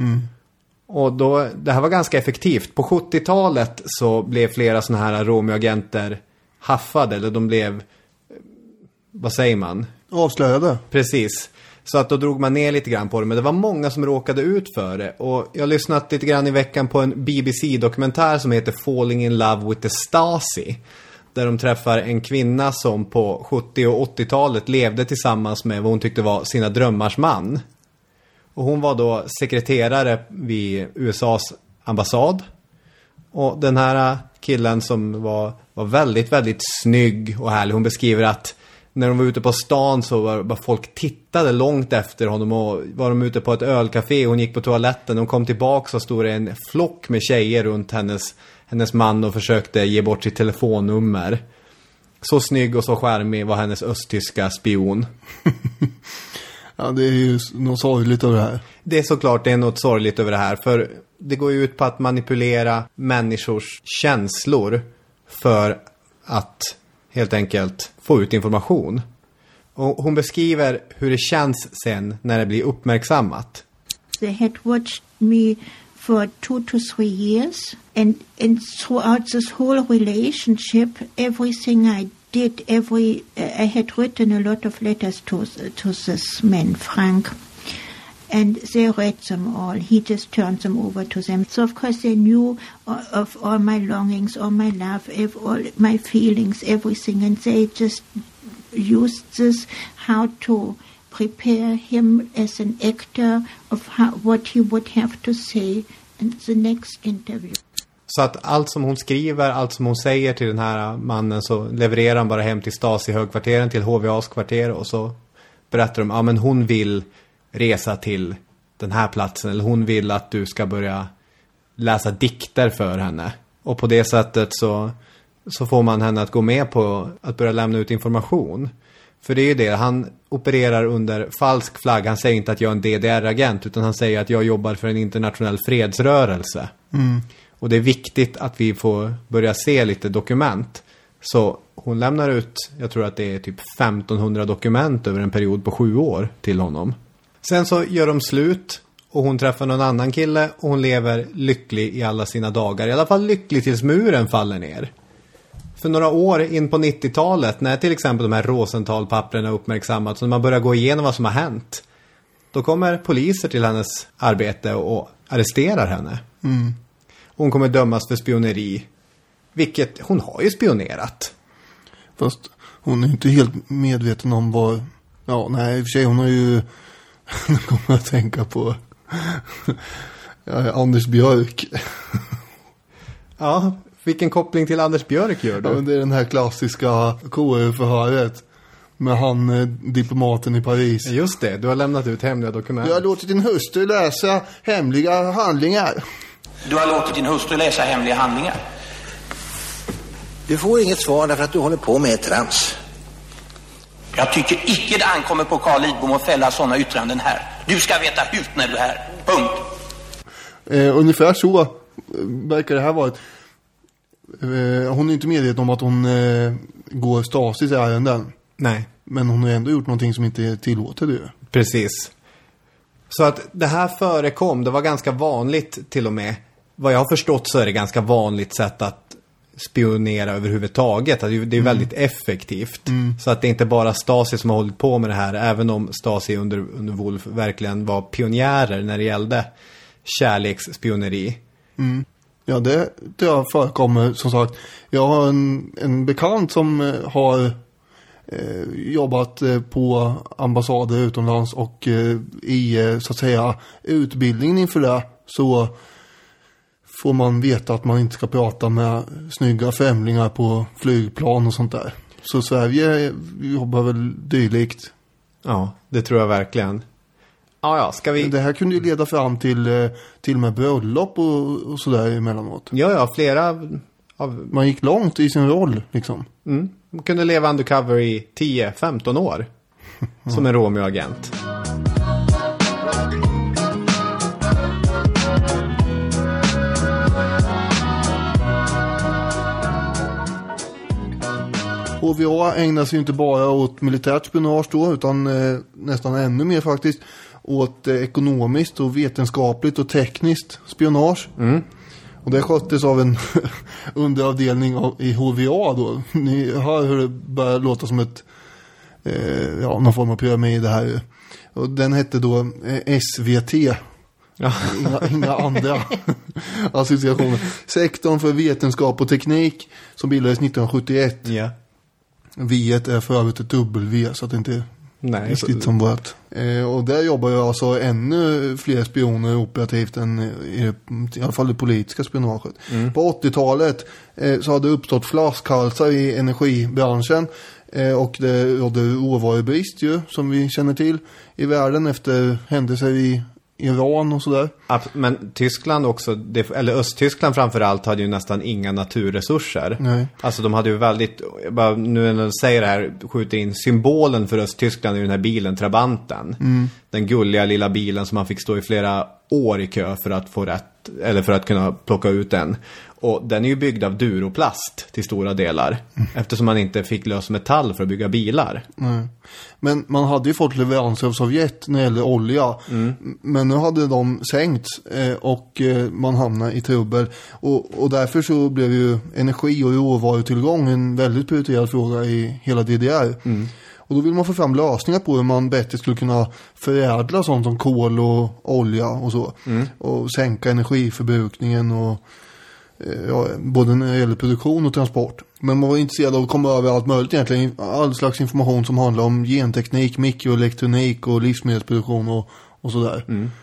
Och då, det här var ganska effektivt. På 70-talet så blev flera såna här Romeo-agenter haffade, eller de blev, vad säger man? Avslöjade. Precis. Så att då drog man ner lite grann på det. Men det var många som råkade ut för det. Och jag har lyssnat lite grann i veckan på en BBC-dokumentär som heter Falling in Love with the Stasi. Där de träffar en kvinna som på 70- och 80-talet levde tillsammans med vad hon tyckte var sina drömmars man. Och hon var då sekreterare vid USAs ambassad. Och den här killen som var väldigt, väldigt snygg och härlig. Hon beskriver att när de var ute på stan så var folk tittade långt efter honom. Och var de ute på ett ölcafé och hon gick på toaletten. Och kom tillbaka så stod det en flock med tjejer runt hennes man och försökte ge bort sitt telefonnummer. Så snygg och så charmig var hennes östtyska spion. Ja, det är ju något sorgligt över det här. Det är såklart, det är något sorgligt över det här. För det går ju ut på att manipulera människors känslor för att helt enkelt få ut information. Och hon beskriver hur det känns sen när det blir uppmärksammat. They had watched me for 2 to 3 years, and throughout this whole relationship, everything I did, I had written a lot of letters to this man, Frank, and they read them all. He just turned them over to them. So of course they knew of all my longings, all my love, all my feelings, everything, and they just used this how to prepare him as an actor of what he would have to say in the next interview. Så att allt som hon skriver, allt som hon säger till den här mannen, så levererar han bara hem till Stasi-högkvarteren, till HVAs kvarter, och så berättar de, ja men hon vill resa till den här platsen, eller hon vill att du ska börja läsa dikter för henne. Och på det sättet så får man henne att gå med på att börja lämna ut information. För det är ju det, han opererar under falsk flagg. Han säger inte att jag är en DDR-agent, utan han säger att jag jobbar för en internationell fredsrörelse. Och det är viktigt att vi får börja se lite dokument. Så hon lämnar ut, jag tror att det är typ 1500 dokument över en period på 7 år till honom. Sen så gör de slut och hon träffar någon annan kille och hon lever lycklig i alla sina dagar. I alla fall lycklig tills muren faller ner. För några år in på 90-talet, när till exempel de här Rosenthal-papperna uppmärksammats och man börjar gå igenom vad som har hänt, då kommer poliser till hennes arbete och arresterar henne. Hon kommer dömas för spioneri, vilket hon har ju spionerat. Fast hon är inte helt medveten om vad... Ja, nej, i och för sig, hon har ju... Nu kommer jag att tänka på... Anders Björk. Ja, vilken koppling till Anders Björk gör du? Ja, det är den här klassiska KU-förhöret med han diplomaten i Paris. Just det, du har lämnat ut hemliga dokument. Du har låtit din hustru läsa hemliga handlingar. Du har låtit din hustru läsa hemliga handlingar. Du får inget svar därför att du håller på med ett trams. Jag tycker icke det ankommer på Carl Lidbom att fälla sådana yttranden här. Du ska veta hut när du är här. Punkt. Ungefär så verkar det här vara. Hon är inte medveten om att hon går Stasis ärenden. Nej. Men hon har ändå gjort någonting som inte är tillåtet. Precis. Så att det här förekom, det var ganska vanligt till och med. Vad jag har förstått så är det ganska vanligt sätt att spionera överhuvudtaget. Det är väldigt effektivt. Så att det är inte bara Stasi som har hållit på med det här. Även om Stasi under Wolf verkligen var pionjärer när det gällde kärleksspioneri. Ja, det förekommer som sagt. Jag har en bekant som har jobbat på ambassader utomlands och i så att säga utbildningen inför det så får man veta att man inte ska prata med snygga främlingar på flygplan och sånt där. Så Sverige jobbar väl dylikt. Ja, det tror jag verkligen. Ja, ska vi... Det här kunde ju leda fram till med bröllop och sådär emellanåt. Ja, flera Man gick långt i sin roll liksom. Man kunde leva undercover i 10-15 år. Som en Romeo-agent. HVA ägnar sig inte bara åt militärt spionage då, utan nästan ännu mer faktiskt åt ekonomiskt och vetenskapligt och tekniskt spionage. Och det sköttes av en underavdelning i HVA då. Ni hör hur det börjar låta som ett någon form av pyramid det här. Och den hette då SVT. Ja. Inga andra associationer. Sektorn för vetenskap och teknik som bildades 1971. Ja. V-et är för övrigt ett W så att det inte är riktigt som vårt. Och där jobbar ju alltså ännu fler spioner operativt än i alla fall det politiska spionaget. På 80-talet så hade det uppstått flaskhalsar i energibranschen och det rådde råvarubrist ju, som vi känner till i världen efter händelser i Iran och sådär. Men Tyskland också, eller Östtyskland framförallt, hade ju nästan inga naturresurser. Nej. Alltså de hade ju väldigt, bara nu när de säger det här, skjuter in symbolen för Östtyskland i den här bilen, Trabanten. Den gulliga lilla bilen som man fick stå i flera år i kö för att få rätt, eller för att kunna plocka ut den. Och den är ju byggd av duroplast till stora delar. Eftersom man inte fick lös metall för att bygga bilar. Men man hade ju fått leveranser av Sovjet när det gäller olja. Men nu hade de sänkts och man hamnade i trubbel. Och därför så blev ju energi och råvarutillgång en väldigt prioriterad fråga i hela DDR. Och då vill man få fram lösningar på hur man bättre skulle kunna förädla sånt som kol och olja och så. Och sänka energiförbrukningen och både när det gäller produktion och transport. Men man var intresserad av att komma över allt möjligt egentligen. All slags information som handlar om genteknik, mikroelektronik och livsmedelsproduktion och sådär.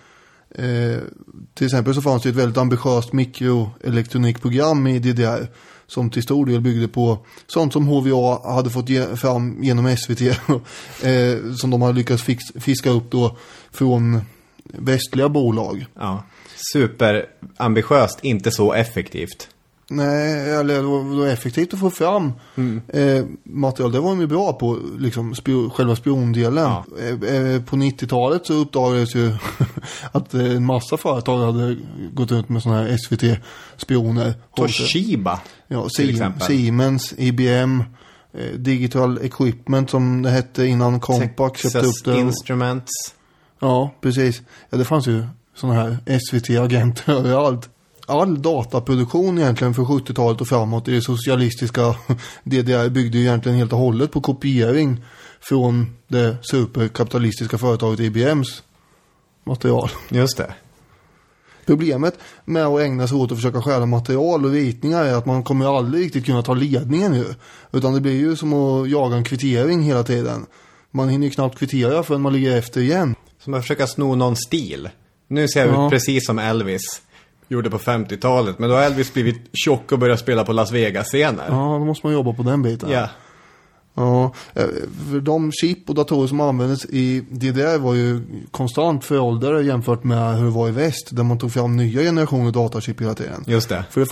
Till exempel så fanns det ett väldigt ambitiöst mikroelektronikprogram i DDR som till stor del byggde på sånt som HVA hade fått fram genom SVT som de hade lyckats fiska upp då från västliga bolag. Ja, superambitiöst, inte så effektivt. Nej, eller det var effektivt att få fram material. Det var de ju bra på, liksom, själva spiondelen. Ja. På 90-talet så uppdagades ju att en massa företag hade gått ut med såna här SVT-spioner. Toshiba, ja, till exempel. Siemens, IBM, Digital Equipment som det hette innan Compaq köpte upp det. Instruments. Ja, precis. Ja, det fanns ju såna här SVT-agenter överallt. All dataproduktion egentligen för 70-talet och framåt i det socialistiska DDR byggde ju egentligen helt och hållet på kopiering från det superkapitalistiska företaget IBMs material. Just det. Problemet med att ägna sig åt att försöka stjäla material och ritningar är att man kommer aldrig riktigt kunna ta ledningen nu. Utan det blir ju som att jaga en kvittering hela tiden. Man hinner ju knappt kvittera förrän man ligger efter igen. Som att försöka sno någon stil. Nu ser jag ut precis som Elvis gjorde på 50-talet. Men då har Elvis blivit tjock och börjat spela på Las Vegas-scener. Ja, då måste man jobba på den biten. Ja. Ja, för de chip och datorer som användes i DDR var ju konstant föråldrade jämfört med hur det var i väst, där man tog fram nya generationer datachip hela tiden. Just det. För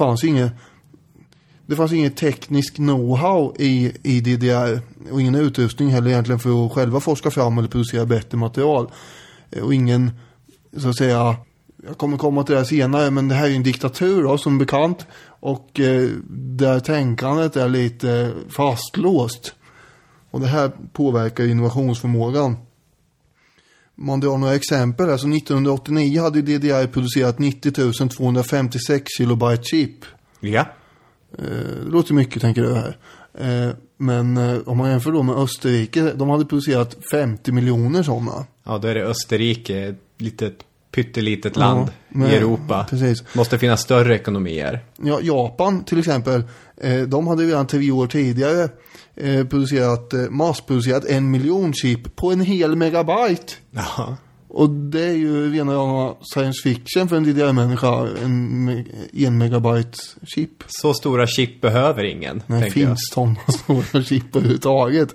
det fanns inget teknisk know-how i DDR och ingen utrustning heller egentligen för att själva forska fram eller producera bättre material. Och ingen, så att säga, jag kommer komma till det här senare, men det här är ju en diktatur då, som bekant, och där tänkandet är lite fastlåst. Och det här påverkar innovationsförmågan. Man drar några exempel. Alltså 1989 hade DDR producerat 90 256 kilobyte chip. Ja. Det låter mycket, tänker du här. Men om man jämför då med Österrike, de hade producerat 50 miljoner sådana. Ja, då är det Österrike, ett litet pyttelitet land i Europa. Precis. Måste finnas större ekonomier. Ja, Japan till exempel, de hade redan 10 år tidigare massproducerat 1 miljon chip på en hel megabyte. Ja. Och det är ju rena science fiction för en DDR-människa, en megabyte chip. Så stora chip behöver ingen. Nej, finns sådana stora chip överhuvudtaget.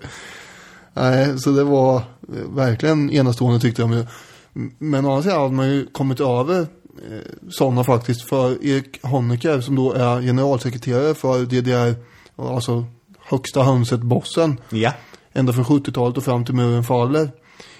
Nej, så det var verkligen enastående, tyckte jag. Men å andra sidan hade man ju kommit över sådana faktiskt, för Erik Honecker, som då är generalsekreterare för DDR, alltså högsta hönset-bossen. Ja. Ända från 70-talet och fram till muren faller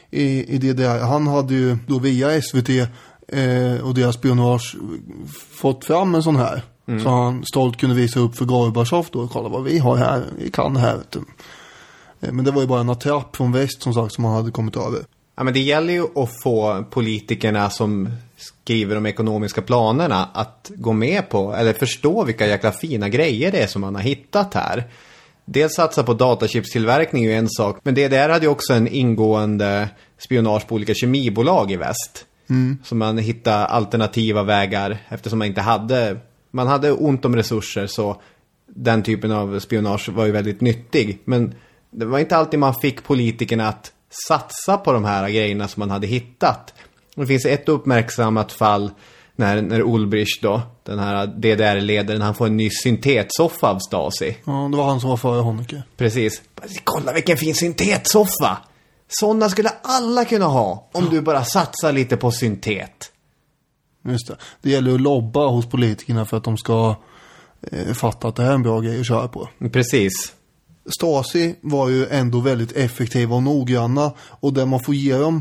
i DDR. Han hade ju då via SVT och deras spionage fått fram en sån här. Så han stolt kunde visa upp för Gorbachev då och kolla vad vi har här. Vi kan det här, vet du. Men det var ju bara en attrapp från väst, som sagt, som han hade kommit över. Ja, men det gäller ju att få politikerna som skriver de ekonomiska planerna att gå med på, eller förstå vilka jäkla fina grejer det är som man har hittat här. Dels satsa på datachipstillverkning är ju en sak, men det där hade ju också en ingående spionage på olika kemibolag i väst. Så man hittade alternativa vägar, eftersom man hade ont om resurser, så den typen av spionage var ju väldigt nyttig. Men det var inte alltid man fick politikerna att satsa på de här grejerna som man hade hittat. Det finns ett uppmärksammat fall när Ulbricht då, den här DDR-ledaren, han får en ny syntetsoffa av Stasi. Ja, det var han som var före Honecker. Precis. Kolla vilken fin syntetsoffa! Sådana skulle alla kunna ha om du bara satsar lite på syntet. Just det. Det gäller att lobba hos politikerna för att de ska fatta att det här är en bra grej att köra på. Precis. Stasi var ju ändå väldigt effektiva och noggranna, och det man får ge dem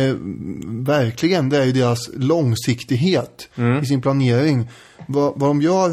verkligen, det är ju deras långsiktighet i sin planering. Vad de gör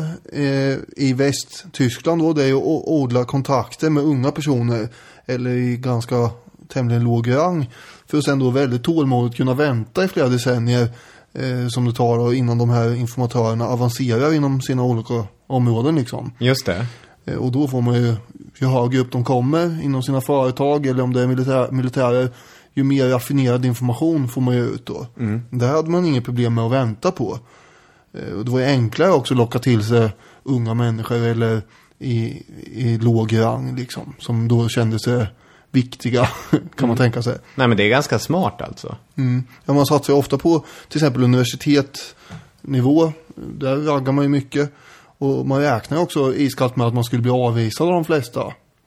i Västtyskland då, det är ju att odla kontakter med unga personer, eller i ganska tämligen låg rang, för att sen då väldigt tålmodigt kunna vänta i flera decennier som det tar då, innan de här informatörerna avancerar inom sina olika områden liksom. Just det. Och då får man ju högre upp de kommer inom sina företag, eller om det är militärer, ju mer raffinerad information får man ju ut då. Det hade man inget problem med att vänta på. Och det var ju enklare också att locka till sig unga människor eller i låg rang liksom, som då kände sig viktiga, kan man tänka sig. Nej, men det är ganska smart alltså. Ja, man satsar ju ofta på till exempel universitetsnivå. Där raggar man ju mycket. Och man räknar också iskallt med att man skulle bli avvisad av de flesta.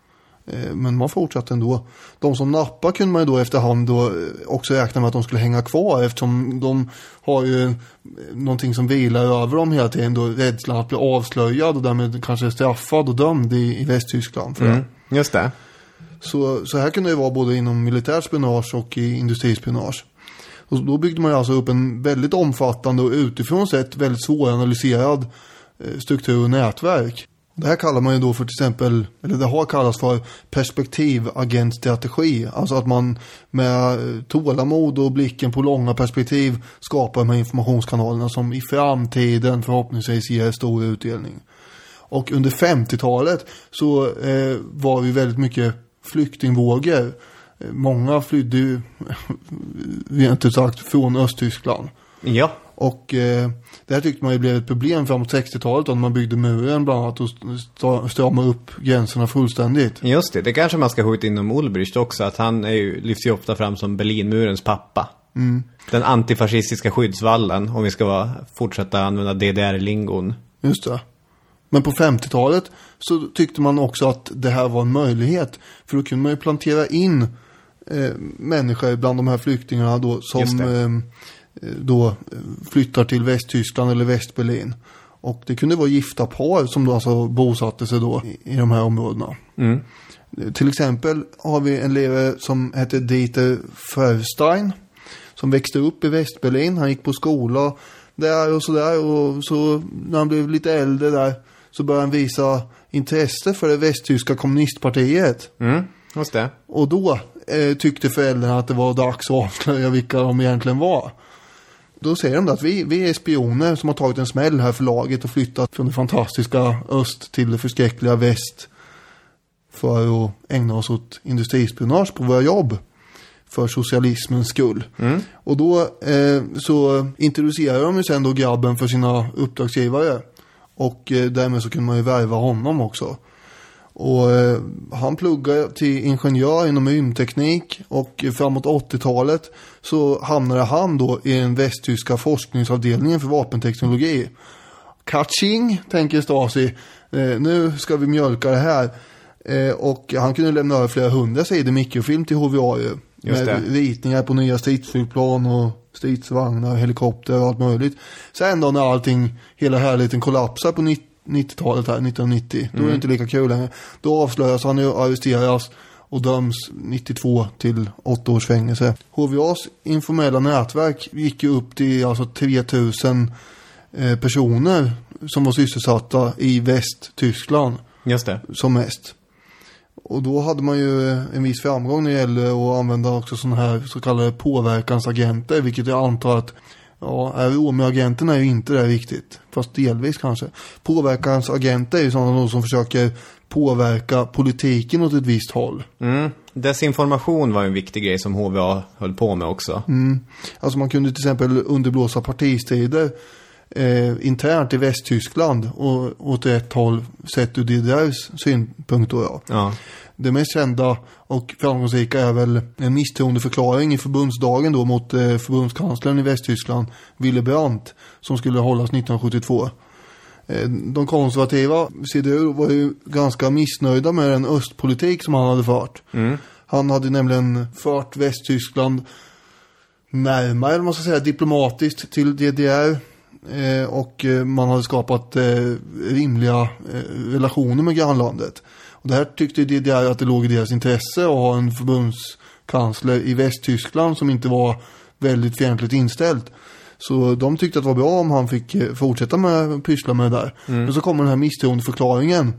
Men man fortsatte ändå. De som nappar kunde man ju då efterhand då också räkna med att de skulle hänga kvar, eftersom de har ju någonting som vilar över dem hela tiden, då rädslan att bli avslöjad och därmed kanske straffad och dömd i Västtyskland för det. Just det. Så här kunde det vara både inom militärt spionage och i industrispionage. Och då byggde man alltså upp en väldigt omfattande och utifrån sett väldigt svåranalyserad struktur och nätverk. Det här kallar man ju då för till exempel, eller det har kallats för perspektivagentstrategi. Alltså att man med tålamod och blicken på långa perspektiv skapar de här informationskanalerna som i framtiden förhoppningsvis ger stor utdelning. Och under 50-talet så var det väldigt mycket flyktingvågor. Många flydde ju rent ut sagt från Östtyskland. Ja. Och det här tyckte man ju blev ett problem framåt 60-talet då man byggde muren bland annat och stramade upp gränserna fullständigt. Just det kanske man ska skjuta inom Ulbricht också, att han lyfts ju ofta fram som Berlinmurens pappa. Den antifascistiska skyddsvallen, om vi ska fortsätta använda DDR-lingon. Just det. Men på 50-talet så tyckte man också att det här var en möjlighet, för då kunde man ju plantera in människor bland de här flyktingarna då, som då flyttar till Västtyskland eller Västberlin. Och det kunde vara gifta par som då alltså bosatte sig då i de här områdena. Till exempel har vi en elev som heter Dieter Feuerstein som växte upp i Västberlin. Han gick på skola där och sådär, och så när han blev lite äldre där så började han visa intresse för det västtyska kommunistpartiet. Just det. Och då tyckte föräldrarna att det var dags att avslöja vilka de egentligen var. Då säger de att vi är spioner som har tagit en smäll här för laget och flyttat från det fantastiska öst till det förskräckliga väst för att ägna oss åt industrispionage på våra jobb för socialismens skull. Och då så introducerar de ju sen då grabben för sina uppdragsgivare, och därmed så kunde man ju värva honom också. Och han pluggade till ingenjör inom rymdteknik, och framåt 80-talet så hamnade han då i den västtyska forskningsavdelningen för vapenteknologi. Catching, tänker Stasi, nu ska vi mjölka det här. Och han kunde lämna över flera 100 sidor mikrofilm till HVA ju. Med ritningar på nya stridsflygplan och stridsvagnar, helikopter och allt möjligt. Sen då när hela härligheten kollapsar på 90-talet här, 1990, då är det inte lika kul längre. Då avslöjas han och arresteras och döms 92 till 8 års fängelse. HVAs informella nätverk gick ju upp till alltså 3000 personer som var sysselsatta i Västtyskland. Just det. Som mest. Och då hade man ju en viss framgång när det gällde att använda också sådana här så kallade påverkansagenter, vilket jag antar att Romeo-agenterna är ju inte det riktigt, fast delvis kanske. Påverkansagenter är ju sådana som försöker påverka politiken åt ett visst håll. Desinformation var en viktig grej som HVA höll på med också. Alltså man kunde till exempel underblåsa partistrider internt i Västtyskland och åt ett håll sett ur DDRs synpunkt då, ja. Det mest kända och framgångsrika är väl en misstroendeförklaring i förbundsdagen då mot förbundskanslern i Västtyskland, Willy Brandt, som skulle hållas 1972. De konservativa CDU var ju ganska missnöjda med den östpolitik som han hade fört. Han hade nämligen fört Västtyskland närmare, man ska säga, diplomatiskt till DDR. Och man hade skapat rimliga relationer med grannlandet. Och det här tyckte DDR att det låg i deras intresse att ha en förbundskansler i Västtyskland som inte var väldigt fientligt inställd. Så de tyckte att det var bra om han fick fortsätta med att pyssla med det där. Men så kommer den här misstroendeförklaringen,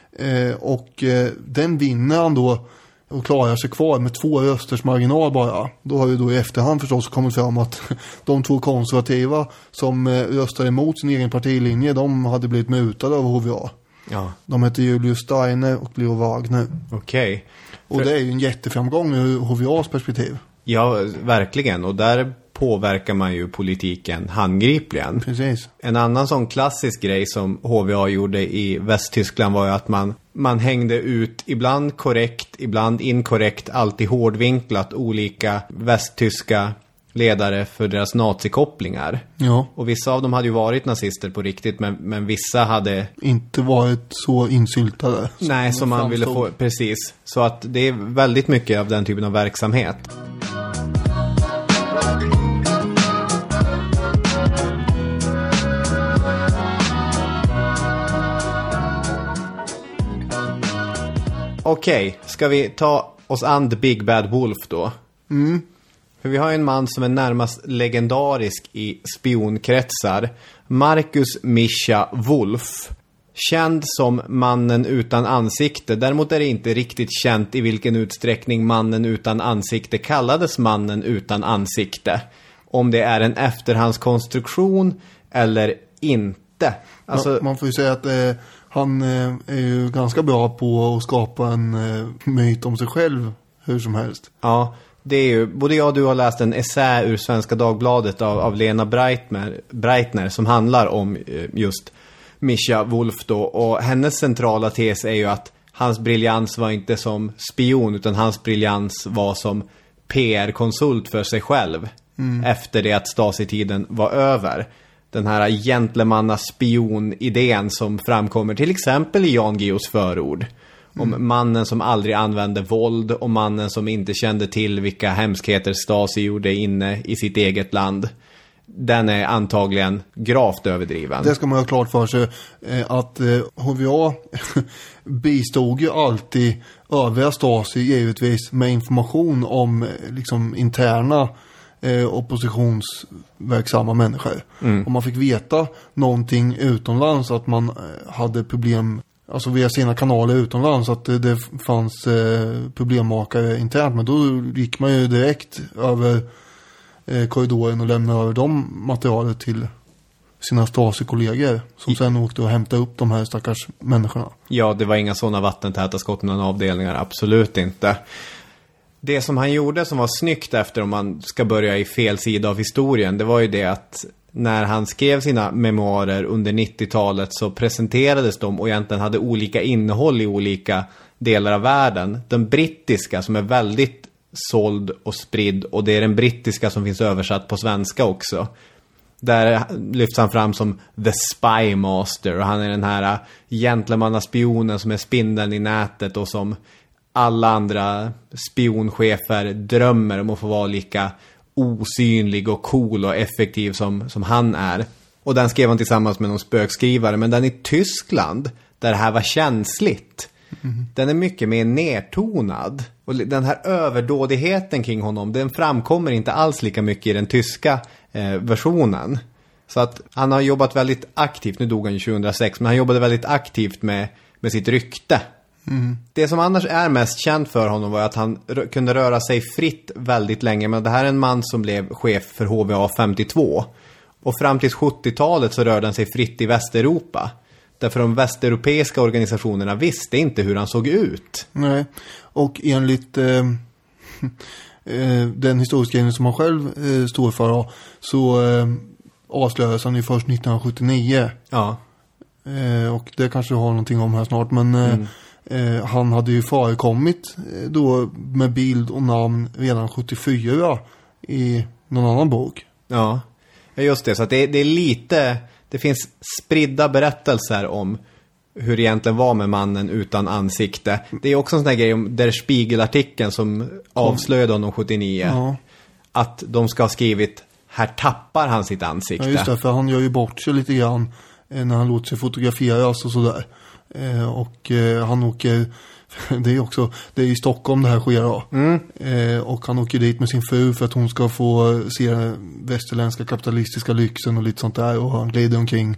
och den vinner han då och klarar sig kvar med 2 rösters marginal bara. Då har vi då i efterhand förstås kommit fram att de 2 konservativa som röstade emot sin egen partilinje, de hade blivit mutade av HVA. Ja. De heter Julius Steiner och Leo Wagner. Okej. Och det är ju en jätteframgång ur HVAs perspektiv. Ja, verkligen. Och där påverkar man ju politiken handgripligen. Precis. En annan sån klassisk grej som HVA gjorde i Västtyskland var ju att man hängde ut ibland korrekt, ibland inkorrekt, alltid hårdvinklat olika västtyska ledare för deras nazikopplingar. Ja. Och vissa av dem hade ju varit nazister på riktigt, men vissa hade Inte varit så insyltade. nej, som man ville få, precis. Så att det är väldigt mycket av den typen av verksamhet. Okej, ska vi ta oss an The Big Bad Wolf då? För vi har en man som är närmast legendarisk i spionkretsar. Marcus Mischa Wolf. Känd som mannen utan ansikte. Däremot är det inte riktigt känt i vilken utsträckning mannen utan ansikte kallades mannen utan ansikte. Om det är en efterhandskonstruktion eller inte. Alltså, man får ju säga att han är ju ganska bra på att skapa en myt om sig själv hur som helst. ja, det är ju, både jag och du har läst en essä ur Svenska Dagbladet av Lena Breitner som handlar om just Mischa Wolf då. Och hennes centrala tes är ju att hans briljans var inte som spion, utan hans briljans var som PR-konsult för sig själv. Efter det att Stasi-tiden var över. Den här gentlemannaspion-idén som framkommer till exempel i Jan Guillous förord. Om mannen som aldrig använde våld, och mannen som inte kände till vilka hemskheter Stasi gjorde inne i sitt eget land. Den är antagligen gravt överdriven. Det ska man ha klart för sig att HVA bistod ju alltid övriga Stasi givetvis med information om liksom interna oppositionsverksamma människor. Om man fick veta någonting utomlands, att man hade problem, alltså via sina kanaler utomlands, att det fanns problemmakare internt, men då gick man ju direkt över korridoren och lämnade över de materialet till sina Stasi-kollegor som sen åkte och hämtade upp de här stackars människorna. Ja, det var inga sådana vattentäta skott mellan avdelningar, absolut inte. Det som han gjorde som var snyggt, efter om man ska börja i fel sida av historien, det var ju det att när han skrev sina memoarer under 90-talet så presenterades de och egentligen hade olika innehåll i olika delar av världen. Den brittiska som är väldigt såld och spridd, och det är den brittiska som finns översatt på svenska också. Där lyfts han fram som The Spy Master, och han är den här gentlemannaspionen som är spindeln i nätet och som alla andra spionchefer drömmer om att få vara lika osynlig och cool och effektiv som han är. Och den skrev han tillsammans med någon spökskrivare. Men den i Tyskland, där det här var känsligt, den är mycket mer nedtonad. Och den här överdådigheten kring honom, den framkommer inte alls lika mycket i den tyska versionen. Så att han har jobbat väldigt aktivt, nu dog han ju 2006, men han jobbade väldigt aktivt med sitt rykte. Det som annars är mest känt för honom var att han kunde röra sig fritt väldigt länge. Men det här är en man som blev chef för HVA 52. Och fram till 70-talet så rörde han sig fritt i Västeuropa. Därför de västeuropeiska organisationerna visste inte hur han såg ut. Nej, och enligt den historieskrivning som han själv står för då, så avslöjades han ju först 1979. Ja. Och det kanske har någonting om här snart, men han hade ju förekommit då med bild och namn redan 74 i någon annan bok. Ja, just det. Så att det är lite, det finns spridda berättelser om hur det egentligen var med mannen utan ansikte. Det är också en sån här grej om Der Spiegel-artikeln som avslöjade honom 79. Ja. Att de ska ha skrivit, här tappar han sitt ansikte. Ja, just det, för han gör ju bort sig lite grann när han låter sig fotograferas och sådär. Och han åker, det är i Stockholm det här sker då. Och han åker dit med sin fru för att hon ska få se den västerländska kapitalistiska lyxen och lite sånt där, och han glider omkring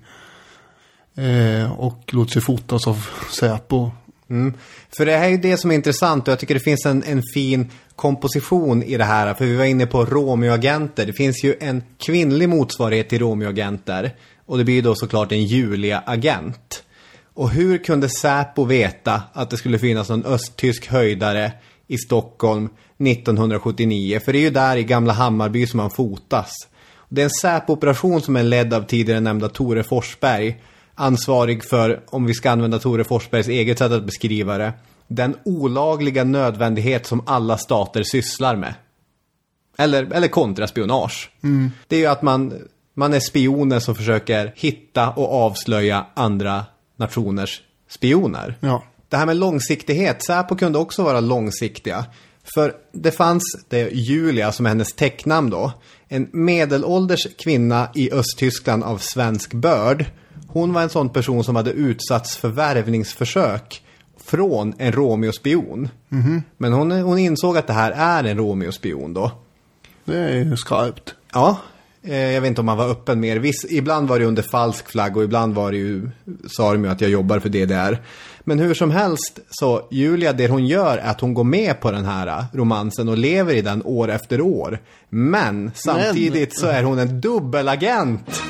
och låter sig fotas av Säpo. För det här är ju det som är intressant, och jag tycker det finns en fin komposition i det här. För vi var inne på Romeo-agenter. Det finns ju en kvinnlig motsvarighet till Romeo-agenter, och det blir då såklart en Julia-agent. Och hur kunde Säpo veta att det skulle finnas någon östtysk höjdare i Stockholm 1979? För det är ju där i Gamla Hammarby som man fotas. Det är en Säpo-operation som är ledd av tidigare nämnda Tore Forsberg. Ansvarig för, om vi ska använda Tore Forsbergs eget sätt att beskriva det, den olagliga nödvändighet som alla stater sysslar med. Eller kontraspionage. Det är ju att man är spioner som försöker hitta och avslöja andra nationers spioner. Ja. Det här med långsiktighet, Säpo kunde också vara långsiktiga. För det fanns Julia som är hennes tecknamn då. En medelålders kvinna i Östtyskland av svensk börd. Hon var en sån person som hade utsatts för värvningsförsök från en Romeo-spion. Men hon insåg att det här är en Romeo-spion då. Det är ju skarpt. Ja, jag vet inte om man var öppen mer. Ibland var det under falsk flagg och ibland var det ju, sa de ju att jag jobbar för DDR. Men hur som helst så Julia, det hon gör är att hon går med på den här romansen och lever i den år efter år. Men samtidigt så är hon en dubbelagent.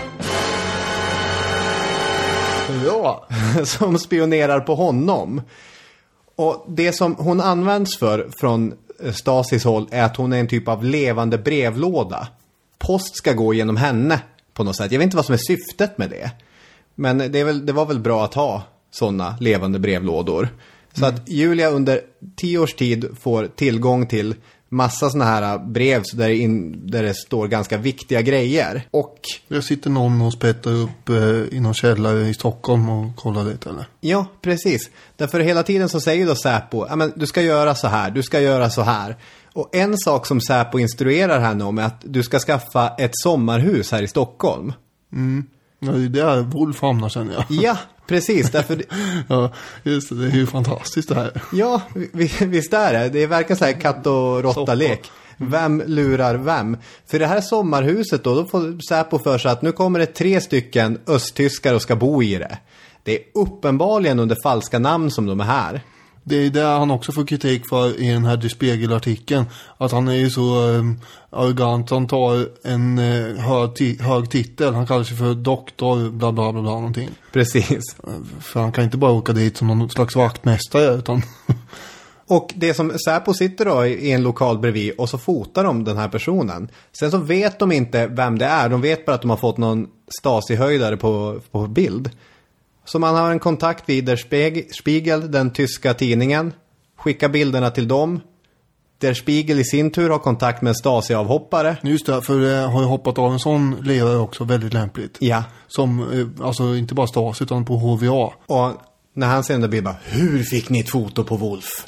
Ja. Som spionerar på honom. Och det som hon används för från Stasis håll är att hon är en typ av levande brevlåda. Post ska gå genom henne på något sätt. Jag vet inte vad som är syftet med det. Men det var väl bra att ha sådana levande brevlådor. Så att Julia under 10 års tid får tillgång till massa såna här brev där det står ganska viktiga grejer. Och det sitter någon och spettar upp i någon källare i Stockholm och kollar det, eller? Ja, precis. Därför hela tiden så säger då Säpo, ja men du ska göra så här, du ska göra så här. Och en sak som Säpo instruerar henne om är att du ska skaffa ett sommarhus här i Stockholm. Ja, det är där Wolf hamnar sen, ja. Ja, precis. Därför... ja, just det är ju fantastiskt det här. Ja, visst är det. Det är verkligen så här katt- och råttalek. Vem lurar vem? För det här sommarhuset då får Säpo för sig att nu kommer det 3 stycken östtyskar och ska bo i det. Det är uppenbarligen under falska namn som de är här. Det är där han också får kritik för i den här Die Spiegel-artikeln. Att han är ju så arrogant. Han tar en hög titel. Han kallar sig för doktor, bla bla bla bla någonting. Precis. För han kan inte bara åka dit som någon slags vaktmästare utan... Och det som Säpo sitter då i en lokal bredvid och så fotar de den här personen. Sen så vet de inte vem det är. De vet bara att de har fått någon Stasi-höjdare på bild. Så man har en kontakt vid Der Spiegel, den tyska tidningen. Skickar bilderna till dem. Der Spiegel i sin tur har kontakt med en Stasi-avhoppare. Just det, för det har ju hoppat av en sån ledare också väldigt lämpligt. Ja. Som, alltså inte bara Stasi utan på HVA. Och när han sen blir bara, hur fick ni ett foto på Wolf?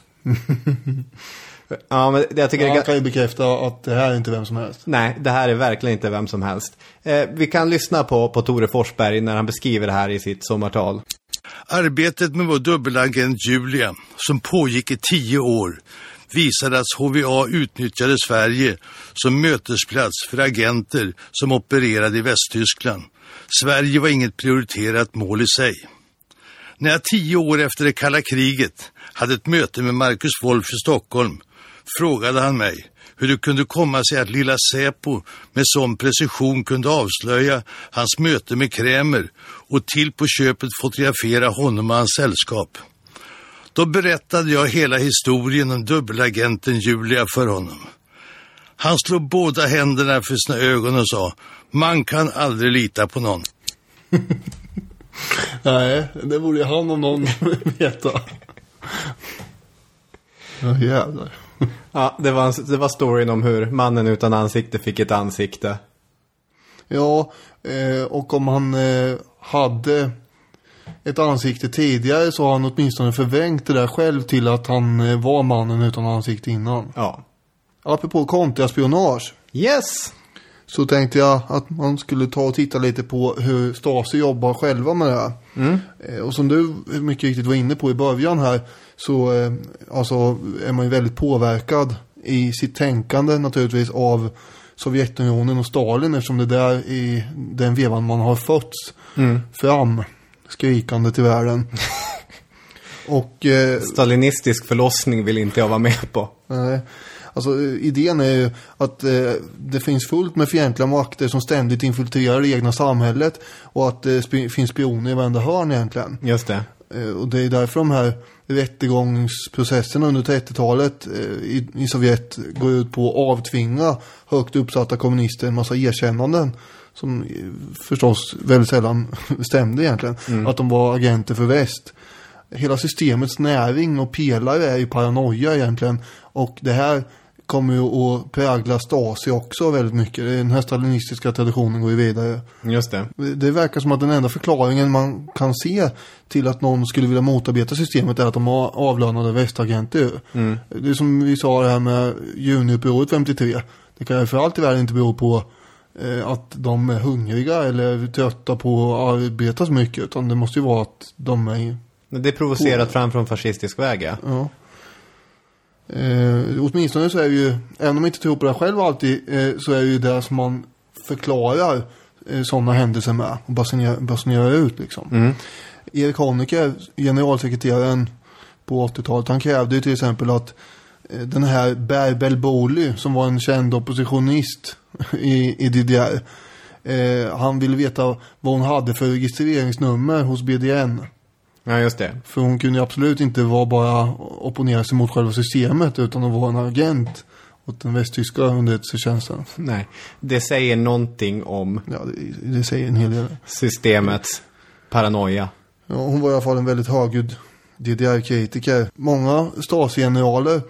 Ja, men jag tycker han kan ju bekräfta att det här är inte vem som helst. Nej, det här är verkligen inte vem som helst. Vi kan lyssna på Tore Forsberg när han beskriver det här i sitt sommartal. Arbetet med vår dubbelagent Julia, som pågick i 10 år, visade att HVA utnyttjade Sverige som mötesplats för agenter som opererade i Västtyskland. Sverige var inget prioriterat mål i sig. När jag 10 år efter det kalla kriget hade ett möte med Marcus Wolf i Stockholm frågade han mig hur det kunde komma sig att lilla Säpo med sån precision kunde avslöja hans möte med Krämer och till på köpet fotografera honom och hans sällskap. Då berättade jag hela historien om dubbelagenten Julia för honom. Han slog båda händerna för sina ögon och sa, man kan aldrig lita på någon. Nej, det borde han om någon veta. Ja, jävlar. Ja, det var storyn om hur mannen utan ansikte fick ett ansikte. Ja, och om han hade ett ansikte tidigare så har han åtminstone förvrängt det där själv till att han var mannen utan ansikte innan. Ja. Apropå kontraspionage. Yes! Så tänkte jag att man skulle ta och titta lite på hur Stasi jobbar själva med det här. Och som du mycket riktigt var inne på i början här så alltså är man ju väldigt påverkad i sitt tänkande naturligtvis av Sovjetunionen och Stalin eftersom det där i den vevan man har fötts fram skrikande till världen. Och stalinistisk förlossning vill inte jag vara med på. Nej. Alltså idén är ju att det finns fullt med fientliga makter som ständigt infiltrerar det egna samhället och att det finns spioner i varenda hörn egentligen. Just det. Och det är därför de här rättegångsprocesserna under 30-talet i Sovjet går ut på att avtvinga högt uppsatta kommunister en massa erkännanden som förstås väldigt sällan stämde egentligen. Att de var agenter för väst. Hela systemets näring och pelare är ju paranoia egentligen. Och det här kommer ju att prägla Stasi också väldigt mycket. Den här stalinistiska traditionen går ju vidare. Just det. Det verkar som att den enda förklaringen man kan se till att någon skulle vilja motarbeta systemet är att de har avlönade västagenter. Det är som vi sa det här med juniupproret 53. Det kan ju för allt i världen inte bero på att de är hungriga eller trötta på att arbeta så mycket, utan det måste ju vara att de är... Det är provocerat fram från fascistisk väg, ja. Åtminstone så är det ju, även om man inte tror på det själv alltid, så är det ju det som man förklarar sådana händelser med och basunerar ut liksom. Erik Honecker, generalsekreteraren på 80-talet, han krävde ju till exempel att den här Berbel Boli, som var en känd oppositionist i DDR, han ville veta vad hon hade för registreringsnummer hos BDN. Ja, just det. För hon kunde ju absolut inte bara opponera sig mot själva systemet, utan att vara en agent åt den västtyska underrättelsetjänsten. Nej, det säger någonting om... Ja, det säger en hel del. Systemets paranoia. Ja, hon var i alla fall en väldigt högljudd DDR-kritiker. Många Stasi-generaler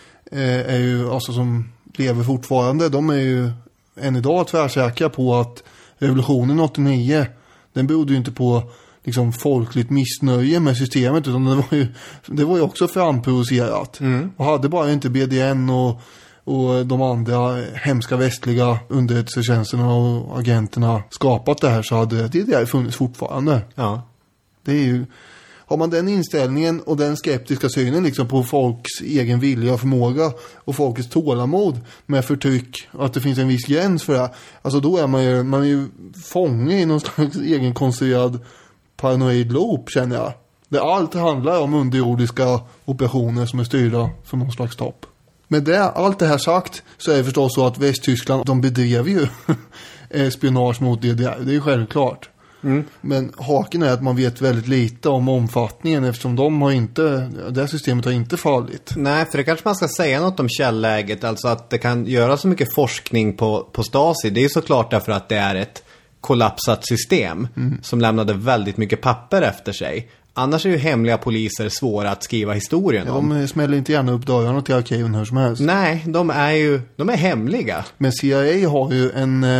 är ju, alltså som lever fortfarande, de är ju än idag tvärsäkra på att revolutionen 89, den berodde ju inte på liksom folkligt missnöje med systemet, utan det var ju också framprovocerat. Och hade bara inte BDN och de andra hemska västliga underrättelsetjänsterna och agenterna skapat det här, så hade det funnits fortfarande. Ja. Det är ju, har man den inställningen och den skeptiska synen liksom på folks egen vilja och förmåga och folkets tålamod med förtryck, att det finns en viss gräns för det, alltså då är man är ju fånge i någon slags egen konstruerad paranoid loop, känner jag. Det allt handlar om underjordiska operationer som är styrda från någon slags topp. Med allt det här sagt, så är det förstås så att Västtyskland, de bedrev ju spionage mot DDR. Det är ju självklart. Men haken är att man vet väldigt lite om omfattningen, eftersom det här systemet har inte fallit. Nej, för det kanske man ska säga något om källläget, alltså att det kan göra så mycket forskning på Stasi. Det är ju såklart därför att det är ett kollapsat system som lämnade väldigt mycket papper efter sig. Annars är ju hemliga poliser svåra att skriva historien om. De smäller inte gärna upp dörrarna till arkiven hur som helst. Nej, de är hemliga. Men CIA har ju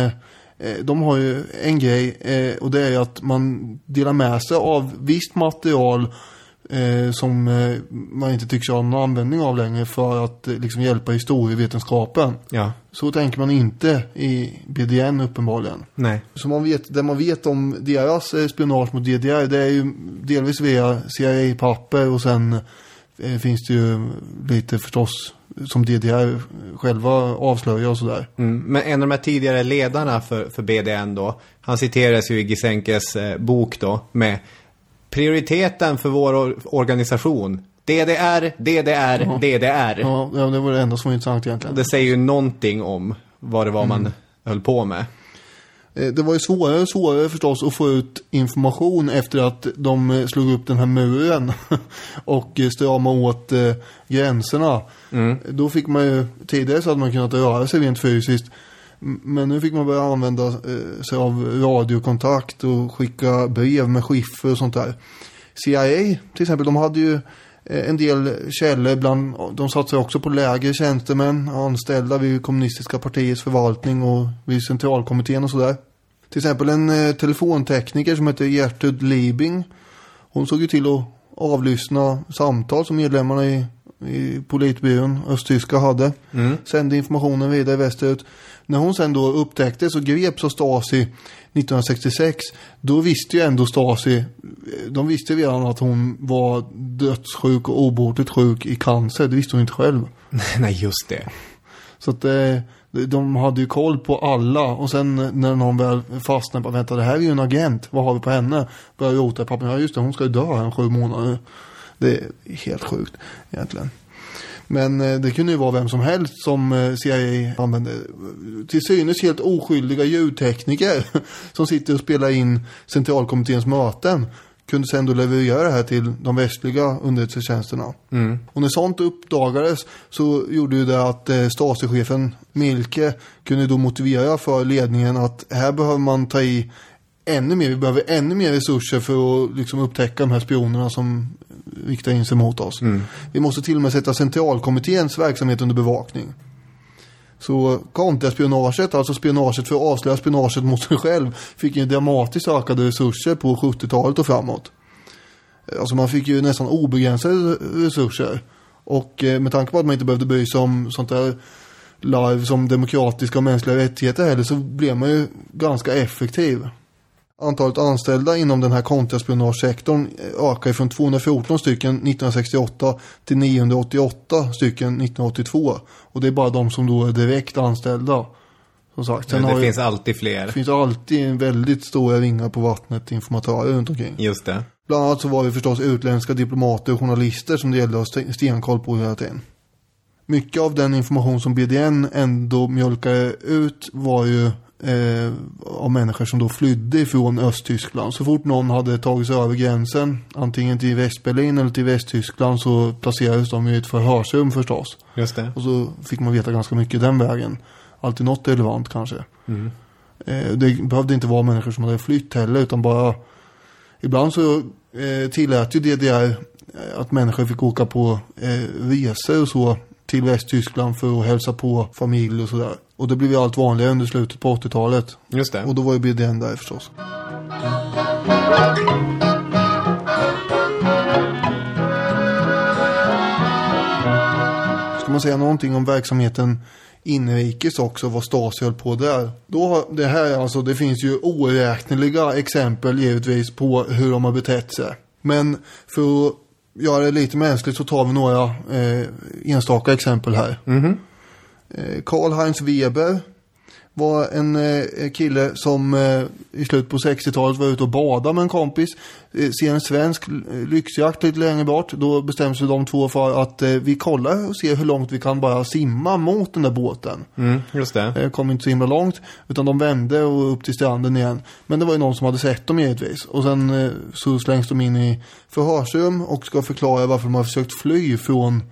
en grej, och det är att man delar med sig av visst material som man inte tycker har någon användning av längre, för att liksom hjälpa historievetenskapen. Ja. Så tänker man inte i BDN uppenbarligen. Nej. Så det man vet om deras spionage mot DDR, det är ju delvis via CIA-papper, och sen finns det ju lite förstås som DDR själva avslöjar och sådär. Men en av de här tidigare ledarna för BDN då, han citeras ju i Gisenkes bok då med: prioriteten för vår organisation, DDR. Ja, det var det enda som var intressant egentligen. Det säger ju någonting om vad det var man höll på med. Det var ju svårare och svårare förstås att få ut information efter att de slog upp den här muren och strama åt gränserna. Då fick man ju, tidigare så hade man kunnat röra sig rent fysiskt, men nu fick man börja använda sig av radiokontakt och skicka brev med skiffer och sånt där. CIA till exempel, de hade ju en del källor, de satsade också på lägre tjänstemän anställda vid kommunistiska partiets förvaltning och vid centralkommittén och sådär. Till exempel en telefontekniker som heter Gertrud Liebing. Hon såg ju till att avlyssna samtal som medlemmarna i politbyrån Östtyska hade. Sände informationen vidare västerut. När hon sen då upptäcktes och greps av Stasi 1966, då visste ju ändå Stasi, de visste redan att hon var dödssjuk och obotligt sjuk i cancer. Det visste hon inte själv. Nej, just det. Så att de hade ju koll på alla, och sen när någon väl fastnade, bara vänta, det här är ju en agent, vad har vi på henne? Började rota i pappen, ja just det, hon ska ju dö här om 7 månader. Det är helt sjukt egentligen. Men det kunde ju vara vem som helst som CIA använde. Till synes helt oskyldiga ljudtekniker som sitter och spelar in centralkommitténs möten kunde sen då leverera det här till de västliga underrättelsetjänsterna. Och när sånt uppdagades så gjorde ju det att Stasi-chefen Milke kunde då motivera för ledningen att här behöver man ta i ännu mer. Vi behöver ännu mer resurser för att liksom upptäcka de här spionerna som riktar in sig mot oss. Vi måste till och med sätta centralkommitténs verksamhet under bevakning. Så kontraspionaget, alltså spionaget för att avslöja spionaget mot sig själv, fick ju dramatiskt ökade resurser på 70-talet och framåt. Alltså man fick ju nästan obegränsade resurser. Och med tanke på att man inte behövde bry sig om sånt där live som demokratiska och mänskliga rättigheter heller, så blev man ju ganska effektiv. Antalet anställda inom den här kontraspionagesektorn ökade från 214 stycken 1968 till 988 stycken 1982. Och det är bara de som då är direkt anställda. Som sagt. Sen det finns alltid fler. Det finns alltid en väldigt stora ringar på vattnet, informatörer runt omkring. Just det. Bland annat så var det förstås utländska diplomater och journalister som det gällde att ha stenkoll på hela tiden. Mycket av den information som BDN ändå mjölkade ut var ju av människor som då flydde ifrån Östtyskland. Så fort någon hade tagit sig över gränsen, antingen till Västberlin eller till Västtyskland, så placerades de i ett förhörsrum förstås. Just det. Och så fick man veta ganska mycket den vägen. Alltid något relevant kanske. Det behövde inte vara människor som hade flytt heller, utan bara ibland så tillät ju DDR att människor fick åka på resor och så till Västtyskland för att hälsa på familj och sådär. Och det blev ju allt vanligare under slutet på 80-talet. Just det. Och då var ju BDN där förstås. Ska man säga någonting om verksamheten inrikes också, vad Stasi höll på där. Då, det här alltså, det finns ju oräkneliga exempel givetvis på hur de har betett sig. Men för att göra det lite mänskligt så tar vi några enstaka exempel här. Karl-Heinz Weber var en kille som i slutet på 60-talet var ute och badade med en kompis. Ser en svensk lyxjakt lite längre bort. Då bestämmer sig de två för att vi kollar och ser hur långt vi kan bara simma mot den där båten. Just det. Kom inte så himla långt, utan de vände och upp till stranden igen. Men det var ju någon som hade sett dem givetvis. Och sen så slängs de in i förhörsrum och ska förklara varför de har försökt fly från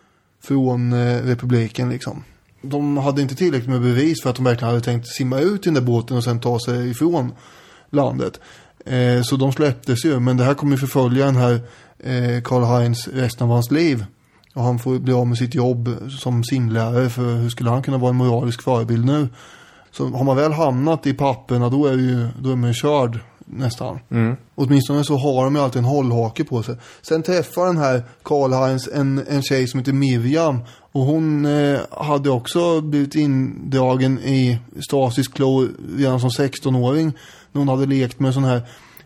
republiken liksom. De hade inte tillräckligt med bevis för att de verkligen hade tänkt simma ut i den där båten och sen ta sig ifrån landet. Så de släpptes ju. Men det här kommer förfölja den här Karl-Heinz resten av hans liv. Och han får bli av med sitt jobb som simlärare, för hur skulle han kunna vara en moralisk förebild nu? Så har man väl hamnat i papperna, då är man ju körd nästan. Åtminstone så har de ju alltid en hållhake på sig. Sen träffar den här Karl-Heinz en tjej som heter Miriam. Och hon hade också blivit indragen i Stasis klor redan som 16-åring. När hon hade lekt med sån här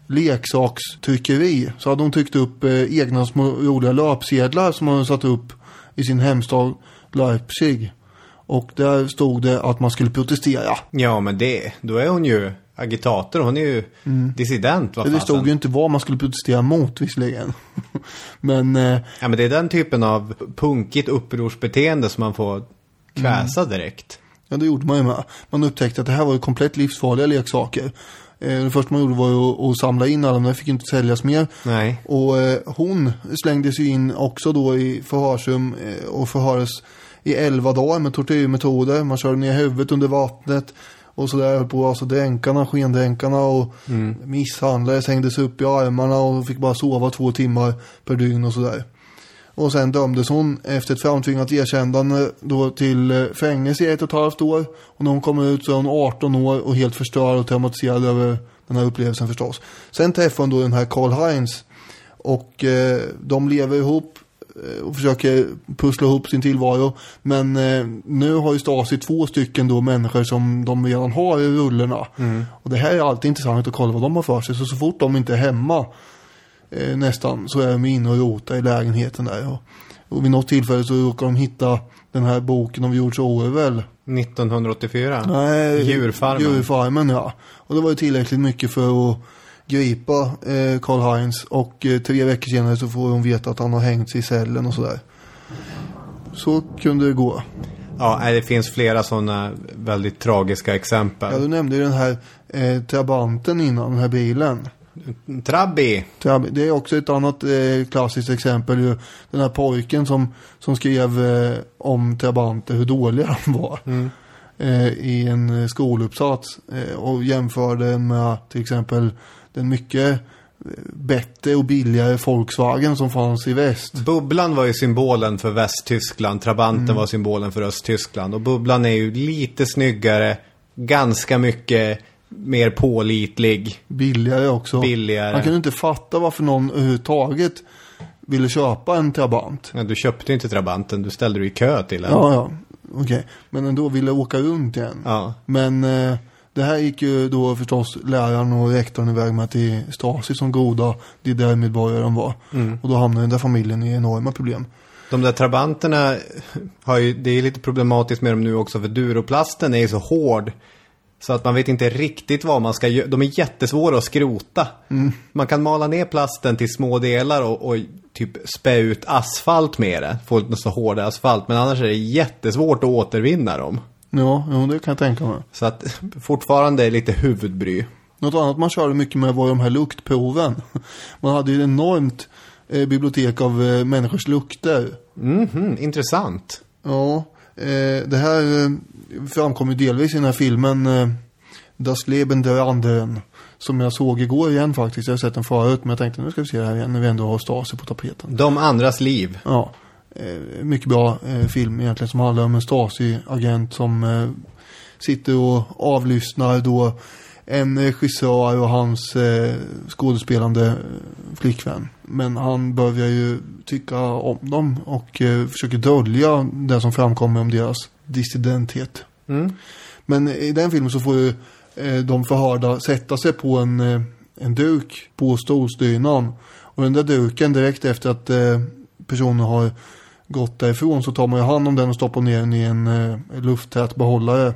leksakstryckeri. Så hade hon tryckt upp egna små roliga löpsedlar som hon satt upp i sin hemstad Leipzig. Och där stod det att man skulle protestera. Ja, men då är hon ju agitator. Hon är ju dissident. Det stod ju inte vad man skulle protestera mot visserligen. Men ja, men det är den typen av punkigt upprorsbeteende som man får kväsa direkt. Ja, det gjorde man ju med. Man upptäckte att det här var ju komplett livsfarliga leksaker. Det första man gjorde var ju att samla in alla, men det fick inte säljas mer. Nej. Och hon slängdes ju in också då i förhörsrum och förhördes i 11 dagar med tortyrmetoder. Man körde ner huvudet under vattnet och så där på, alltså skendränkarna och misshandlades, hängdes upp i armarna och fick bara sova 2 timmar per dygn och sådär. Och sen dömdes hon efter ett framtvingat erkännande då till fängelse i 1,5 år. Och när hon kommer ut så är hon 18 år och helt förstörd och traumatiserad över den här upplevelsen förstås. Sen träffar hon då den här Karl-Heinz och de lever ihop och försöker pussla ihop sin tillvaro. Men nu har ju Stasi 2 stycken då människor som de redan har i rullerna. Och det här är alltid intressant att kolla vad de har för sig. Så fort de inte är hemma nästan så är de inne och rota i lägenheten där. Och vid något tillfälle så råkar de hitta den här boken om George Orwell. 1984? Nej, Djurfarmen, ja. Och det var ju tillräckligt mycket för att gripa Karl-Heinz. Och 3 veckor senare så får hon veta att han har hängt sig i cellen och sådär. Så kunde det gå. Ja, det finns flera sådana väldigt tragiska exempel. Ja, du nämnde ju den här Trabanten innan, den här bilen. Trabi. Det är också ett annat klassiskt exempel. Ju, den här pojken som skrev om Trabanter, hur dåliga de var. I en skoluppsats och jämförde med till exempel den mycket bättre och billigare Volkswagen som fanns i väst. Bubblan var ju symbolen för Västtyskland, Trabanten var symbolen för Östtyskland, och Bubblan är ju lite snyggare, ganska mycket mer pålitlig. Billigare också. Billigare. Man kunde inte fatta varför någon överhuvudtaget ville köpa en Trabant. Ja, du köpte ju inte Trabanten, du ställde dig i kö till den. Ja, okej. Men ändå ville åka runt igen. Ja. Men det här gick ju då förstås läraren och rektorn iväg med till Stasi som goda DDR-medborgare de var. Och då hamnade den där familjen i enorma problem. De där Trabanterna har ju, det är lite problematiskt med dem nu också, för duroplasten är ju så hård så att man vet inte riktigt vad man ska göra. De är jättesvåra att skrota. Man kan mala ner plasten till små delar och typ spä ut asfalt med det. Få lite så hård asfalt. Men annars är det jättesvårt att återvinna dem. Ja, det kan jag tänka mig. Så att fortfarande är lite huvudbry. Något annat man körde mycket med var de här luktproven. Man hade ju ett enormt bibliotek av människors lukter. Intressant. Ja, det här framkom ju delvis i den här filmen Das Leben der Anderen, som jag såg igår igen faktiskt. Jag har sett den förut, men jag tänkte nu ska vi se det här igen när vi ändå har Stasi på tapeten. De andras liv. Ja, mycket bra film egentligen, som handlar om en Stasi-agent som sitter och avlyssnar då en regissör och hans skådespelande flickvän. Men han börjar ju tycka om dem och försöker dölja det som framkommer om deras dissidenthet. Men i den filmen så får ju de förhörda sätta sig på en duk på stolsdynan. Och den där duken, direkt efter att personen har gått därifrån, så tar man ju hand om den och stoppar ner den i en lufttät behållare.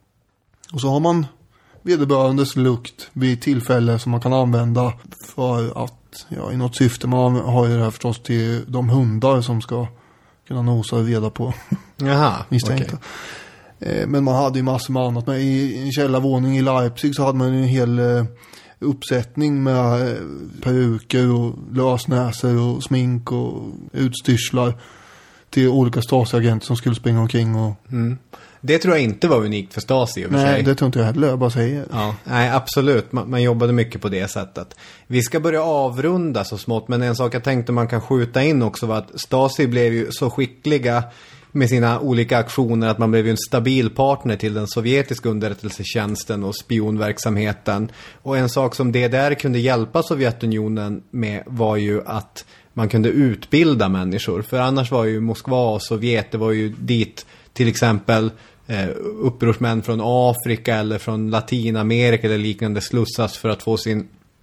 Och så har man vederbörandes lukt vid tillfälle som man kan använda för att, i något syfte. Man har ju det här förstås till de hundar som ska kunna nosa reda på. Jaha, misstänkta. Okay. Men man hade ju massor med annat. Men i en källarvåning i Leipzig så hade man ju en hel uppsättning med peruker och lösnäser och smink och utstyrslar till olika Stasi-agenter som skulle springa omkring och... Det tror jag inte var unikt för Stasi. Nej, det tror inte jag heller, jag bara säger. Ja, nej, absolut. Man jobbade mycket på det sättet. Vi ska börja avrunda så smått, men en sak jag tänkte man kan skjuta in också var att Stasi blev ju så skickliga med sina olika aktioner att man blev ju en stabil partner till den sovjetiska underrättelsetjänsten och spionverksamheten. Och en sak som DDR kunde hjälpa Sovjetunionen med var ju att man kunde utbilda människor. För annars var ju Moskva och Sovjet, det var ju dit till exempel upprorsmän från Afrika eller från Latinamerika eller liknande slussas för att få sin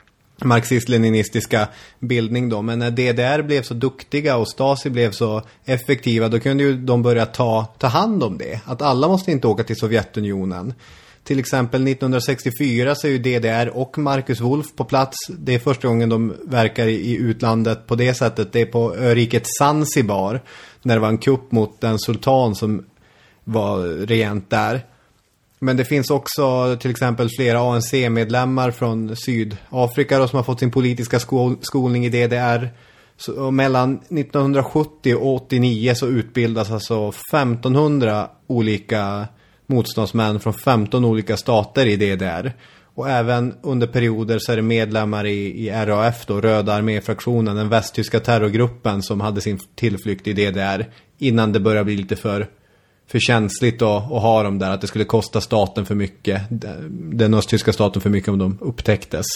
marxist-leninistiska bildning då. Men när DDR blev så duktiga och Stasi blev så effektiva, då kunde ju de börja ta hand om det. Att alla måste inte åka till Sovjetunionen. Till exempel 1964 så är ju DDR och Marcus Wolf på plats. Det är första gången de verkar i utlandet på det sättet. Det är på öriket Zanzibar, när det var en kupp mot den sultan som var regent där. Men det finns också till exempel flera ANC-medlemmar från Sydafrika då, som har fått sin politiska skolning i DDR. Så mellan 1970 och 89 så utbildas alltså 1500 olika motståndsmän från 15 olika stater i DDR. Och även under perioder så är det medlemmar i RAF då, Röda arméfraktionen, den västtyska terrorgruppen som hade sin tillflykt i DDR innan det började bli lite för känsligt att ha dem där, att det skulle kosta staten för mycket, den östtyska staten för mycket om de upptäcktes.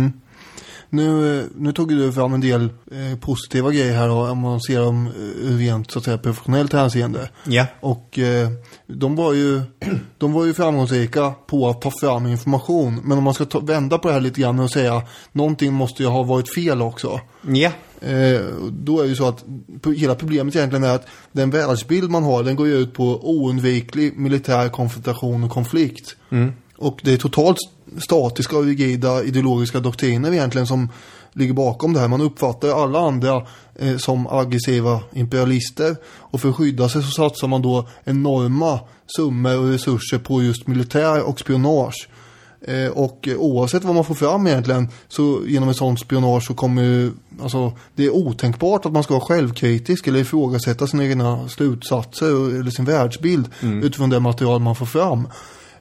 Nu tog du fram en del positiva grejer här då, om man ser dem rent så att säga professionellt hänseende. Ja. Och de var ju framgångsrika på att ta fram information. Men om man ska vända på det här lite grann och säga någonting måste ju ha varit fel också. Ja. Då är det ju så att hela problemet egentligen är att den världsbild man har, den går ju ut på oundviklig militär konfrontation och konflikt. Och det är totalt statiska och rigida ideologiska doktriner egentligen som ligger bakom det här. Man uppfattar alla andra som aggressiva imperialister, och för att skydda sig så satsar man då enorma summor och resurser på just militär och spionage. Och oavsett vad man får fram egentligen, så genom en sån spionage så kommer ju, alltså, det är otänkbart att man ska vara självkritisk eller ifrågasätta sina egna slutsatser eller sin världsbild utifrån det material man får fram.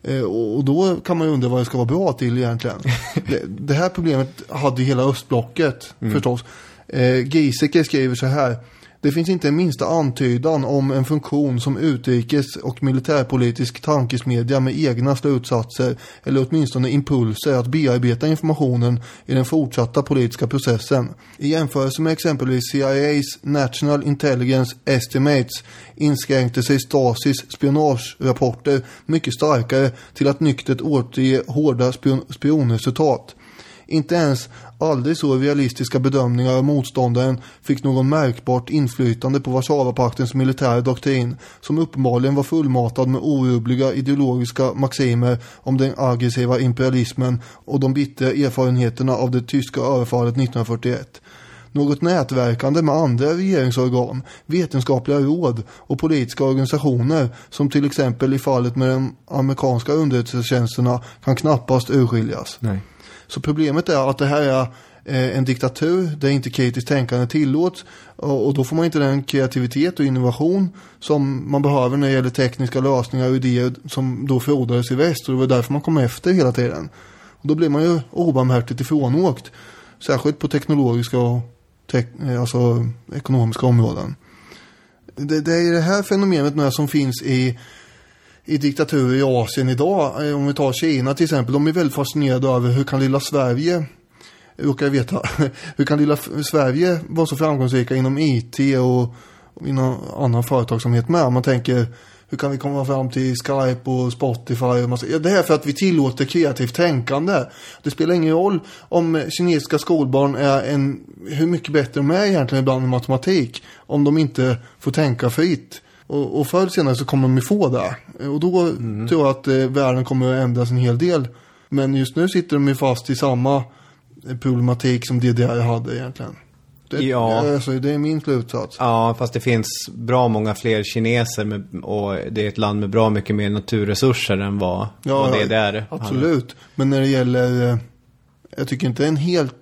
Och då kan man ju undra vad det ska vara bra till egentligen. Det här problemet hade hela östblocket förstås. Giesecke skriver så här: det finns inte en minsta antydan om en funktion som utrikes- och militärpolitisk tankesmedja med egna slutsatser eller åtminstone impulser att bearbeta informationen i den fortsatta politiska processen. I jämförelse med exempelvis CIA's National Intelligence Estimates inskränkte sig Stasis spionagerapporter mycket starkare till att nyktert återge hårda spionresultat. Inte ens aldrig så realistiska bedömningar av motståndaren fick någon märkbart inflytande på Warszawapaktens militära doktrin, som uppenbarligen var fullmatad med orubbliga ideologiska maximer om den aggressiva imperialismen och de bittra erfarenheterna av det tyska överfallet 1941. Något nätverkande med andra regeringsorgan, vetenskapliga råd och politiska organisationer, som till exempel i fallet med de amerikanska underrättelsetjänsterna, kan knappast urskiljas. Nej. Så problemet är att det här är en diktatur där inte kritiskt tänkande tillåts, och då får man inte den kreativitet och innovation som man behöver när det gäller tekniska lösningar och idéer som då frodades i väst, och det var därför man kom efter hela tiden. Och då blir man ju obarmhärtigt ifrånåkt, särskilt på teknologiska och alltså ekonomiska områden. Det är det här fenomenet nu som finns i diktaturer i Asien idag. Om vi tar Kina till exempel, de är väldigt fascinerade över hur kan lilla Sverige vara så framgångsrika inom IT och inom annan företagsamhet med. Man tänker, hur kan vi komma fram till Skype och Spotify och massa. Ja, det är för att vi tillåter kreativt tänkande. Det spelar ingen roll om kinesiska skolbarn är hur mycket bättre de är egentligen ibland i matematik, om de inte får tänka fritt. Och förr eller senare så kommer de få det. Och då tror jag att världen kommer att ändras en hel del. Men just nu sitter de ju fast i samma problematik som DDR hade egentligen. Det är min slutsats. Ja, fast det finns bra många fler kineser och det är ett land med bra mycket mer naturresurser än vad DDR. Absolut. Men när det gäller, jag tycker inte en helt,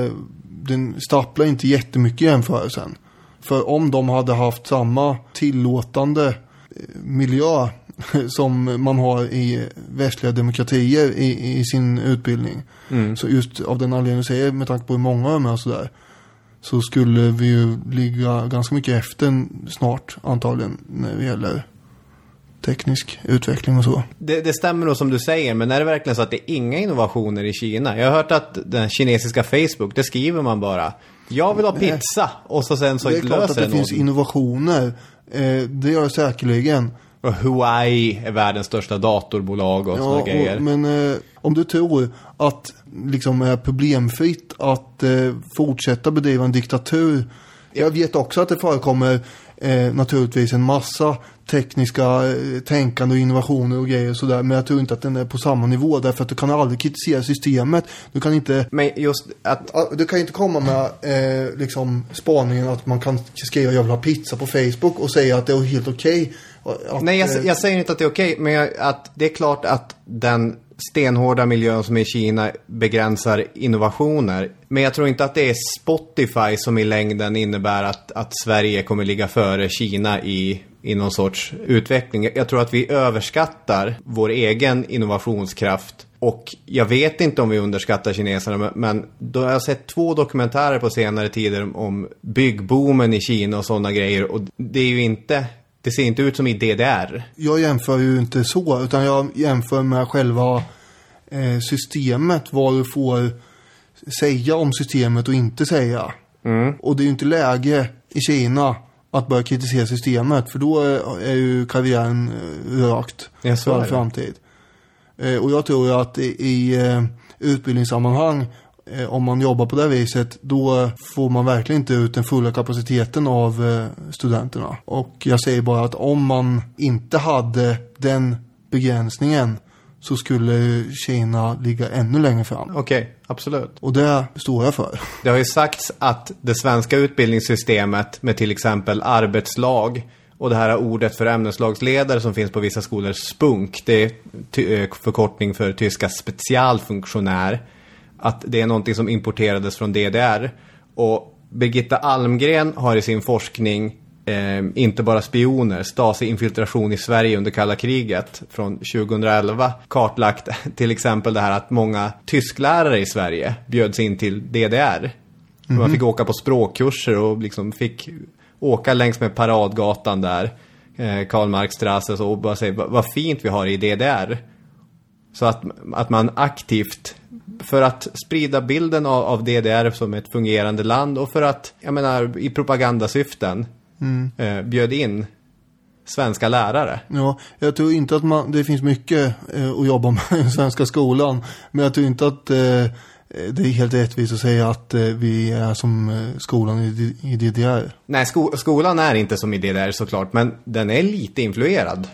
den stapplar inte jättemycket i jämförelsen. För om de hade haft samma tillåtande miljö som man har i västliga demokratier i sin utbildning. Så just av den anledningen säger, med tanke på hur många är med och sådär, så skulle vi ju ligga ganska mycket efter snart antagligen när det gäller teknisk utveckling och så. Det stämmer nog som du säger, men är det verkligen så att det är inga innovationer i Kina? Jag har hört att den kinesiska Facebook, det skriver man bara: jag vill ha pizza, och så sen så löser det. Det är klart att det finns innovationer, det gör det säkerligen. Och Huawei är världens största datorbolag och sådana grejer. Men om du tror att liksom är problemfritt att fortsätta bedriva en diktatur. Jag vet också att det förekommer naturligtvis en massa tekniska tänkande och innovationer och grejer och sådär, men jag tror inte att den är på samma nivå, därför att du kan aldrig kritisera systemet. Du kan inte, du kan inte komma med liksom spaningen att man kan skriva jag vill ha pizza på Facebook och säga att det är helt okej. Nej, jag säger inte att det är okej, men att det är klart att den stenhårda miljön som är i Kina begränsar innovationer. Men jag tror inte att det är Spotify som i längden innebär att Sverige kommer ligga före Kina i någon sorts utveckling. Jag tror att vi överskattar vår egen innovationskraft. Och jag vet inte om vi underskattar kineserna, men då har jag sett 2 dokumentärer på senare tider om byggboomen i Kina och sådana grejer. Och det är ju inte... Det ser inte ut som i DDR. Jag jämför ju inte så, utan jag jämför med själva systemet. Vad du får säga om systemet och inte säga. Och det är ju inte läge i Kina att börja kritisera systemet. För då är ju karriären rökt för all framtid. Och jag tror att i utbildningssammanhang, om man jobbar på det viset, då får man verkligen inte ut den fulla kapaciteten av studenterna. Och jag säger bara att om man inte hade den begränsningen så skulle Kina ligga ännu längre fram. Okej, absolut. Och det står jag för. Det har ju sagts att det svenska utbildningssystemet med till exempel arbetslag och det här ordet för ämneslagsledare som finns på vissa skolor, SPUNK, det är förkortning för tyska specialfunktionär, att det är någonting som importerades från DDR. Och Birgitta Almgren har i sin forskning inte bara spioner, Stasi-infiltration i Sverige under kalla kriget från 2011 kartlagt till exempel det här att många tysklärare i Sverige bjöds in till DDR. Man fick åka på språkkurser och liksom fick åka längs med paradgatan där, Karl Marx Strasse, och bara säga vad fint vi har i DDR. Så att man aktivt, för att sprida bilden av DDR som ett fungerande land och för att, jag menar, i propagandasyften bjöd in svenska lärare. Ja, jag tror inte att det finns mycket att jobba med i den svenska skolan, men jag tror inte att det är helt rättvist att säga att vi är som skolan i DDR. Nej, skolan är inte som i DDR såklart, men den är lite influerad.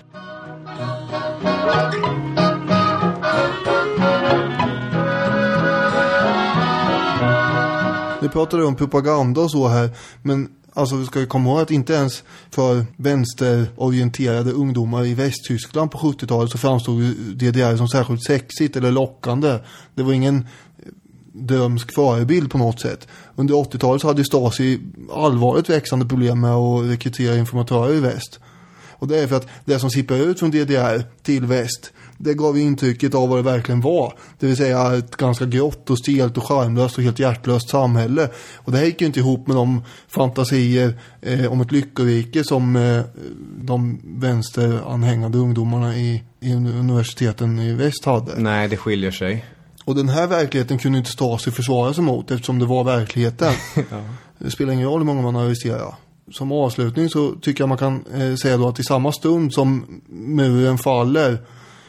Vi pratade om propaganda och så här, men alltså vi ska komma ihåg att inte ens för vänsterorienterade ungdomar i Västtyskland på 70-talet så framstod DDR som särskilt sexigt eller lockande. Det var ingen drömsk förebild på något sätt. Under 80-talet så hade Stasi allvarligt växande problem med att rekrytera informatörer i väst. Och det är för att det som sipprar ut från DDR till väst, det gav intrycket av vad det verkligen var. Det vill säga ett ganska grått och stelt och charmlöst och helt hjärtlöst samhälle. Och det här gick ju inte ihop med de fantasier om ett lyckorike som de vänsteranhängande ungdomarna i universiteten i väst hade. Nej, det skiljer sig. Och den här verkligheten kunde inte Stasi försvara sig mot eftersom det var verkligheten. Ja. Det spelar ingen roll hur många man arresterar. Som avslutning så tycker jag man kan säga då att i samma stund som muren faller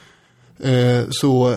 så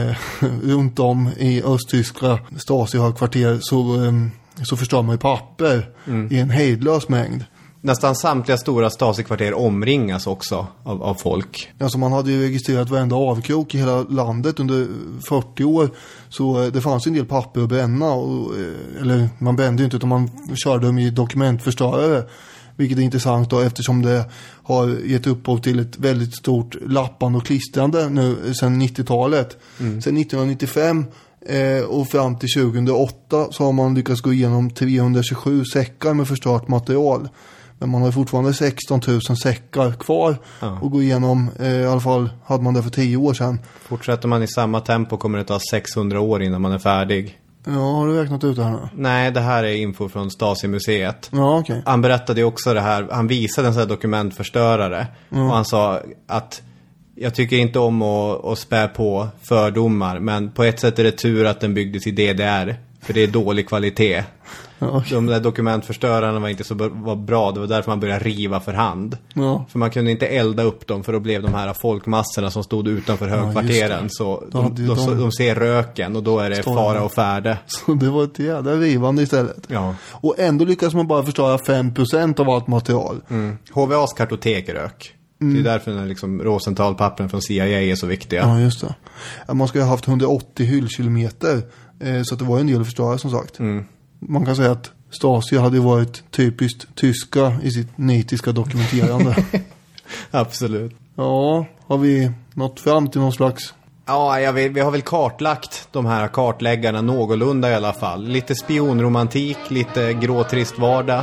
runt om i östtyska Stasi-högkvarter så förstör man ju papper i en hejdlös mängd. Nästan samtliga stora Stasi-kvarter omringas också av folk. Alltså man hade ju registrerat varenda avkrok i hela landet under 40 år. Så det fanns en del papper att bränna. Eller man brände ju inte utan man körde dem i dokumentförstörare. Vilket är intressant då eftersom det har gett upphov till ett väldigt stort lappande och klistrande nu sedan 90-talet. Sedan 1995 och fram till 2008 så har man lyckats gå igenom 327 säckar med förstört material. Men man har fortfarande 16 000 säckar kvar och gå igenom, i alla fall hade man det för 10 år sedan. Fortsätter man i samma tempo kommer det ta 600 år innan man är färdig. Ja, har du räknat ut det här nu? Nej, det här är info från Stasi-museet. Ja, okej. Han berättade ju också det här, han visade en sån här dokumentförstörare. Och han sa att jag tycker inte om att spä på fördomar, men på ett sätt är det tur att den byggdes i DDR. För det är dålig kvalitet. Okay. De där dokumentförstörarna var inte så bra. Det var därför man började riva för hand. Ja. För man kunde inte elda upp dem. För då blev de här folkmassorna som stod utanför högkvarteren. Så de ser röken. Och då är det fara och färde. Så det var ett jävla rivande istället. Ja. Och ändå lyckas man bara förstöra 5% av allt material. HVAs kartotekrök. Det är därför den liksom Rosenthal-pappren från CIA är så viktiga. Ja, just det. Man ska ha haft 180 hyllkilometer. Så att det var en del att förstöra som sagt. Man kan säga att Stasi hade varit typiskt tyska i sitt nitiska dokumenterande. Absolut. Ja, har vi nått fram till någon slags... Ja, vi har väl kartlagt de här kartläggarna någorlunda i alla fall. Lite spionromantik, lite gråtrist vardag.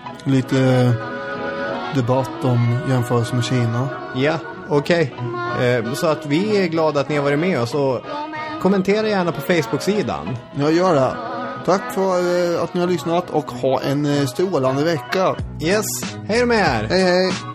Lite debatt om jämförelse med Kina. Ja, okej. Så att vi är glada att ni har varit med oss och kommentera gärna på Facebook-sidan. Jag gör det. Tack för att ni har lyssnat och ha en strålande vecka. Yes, hej med er. Hej hej.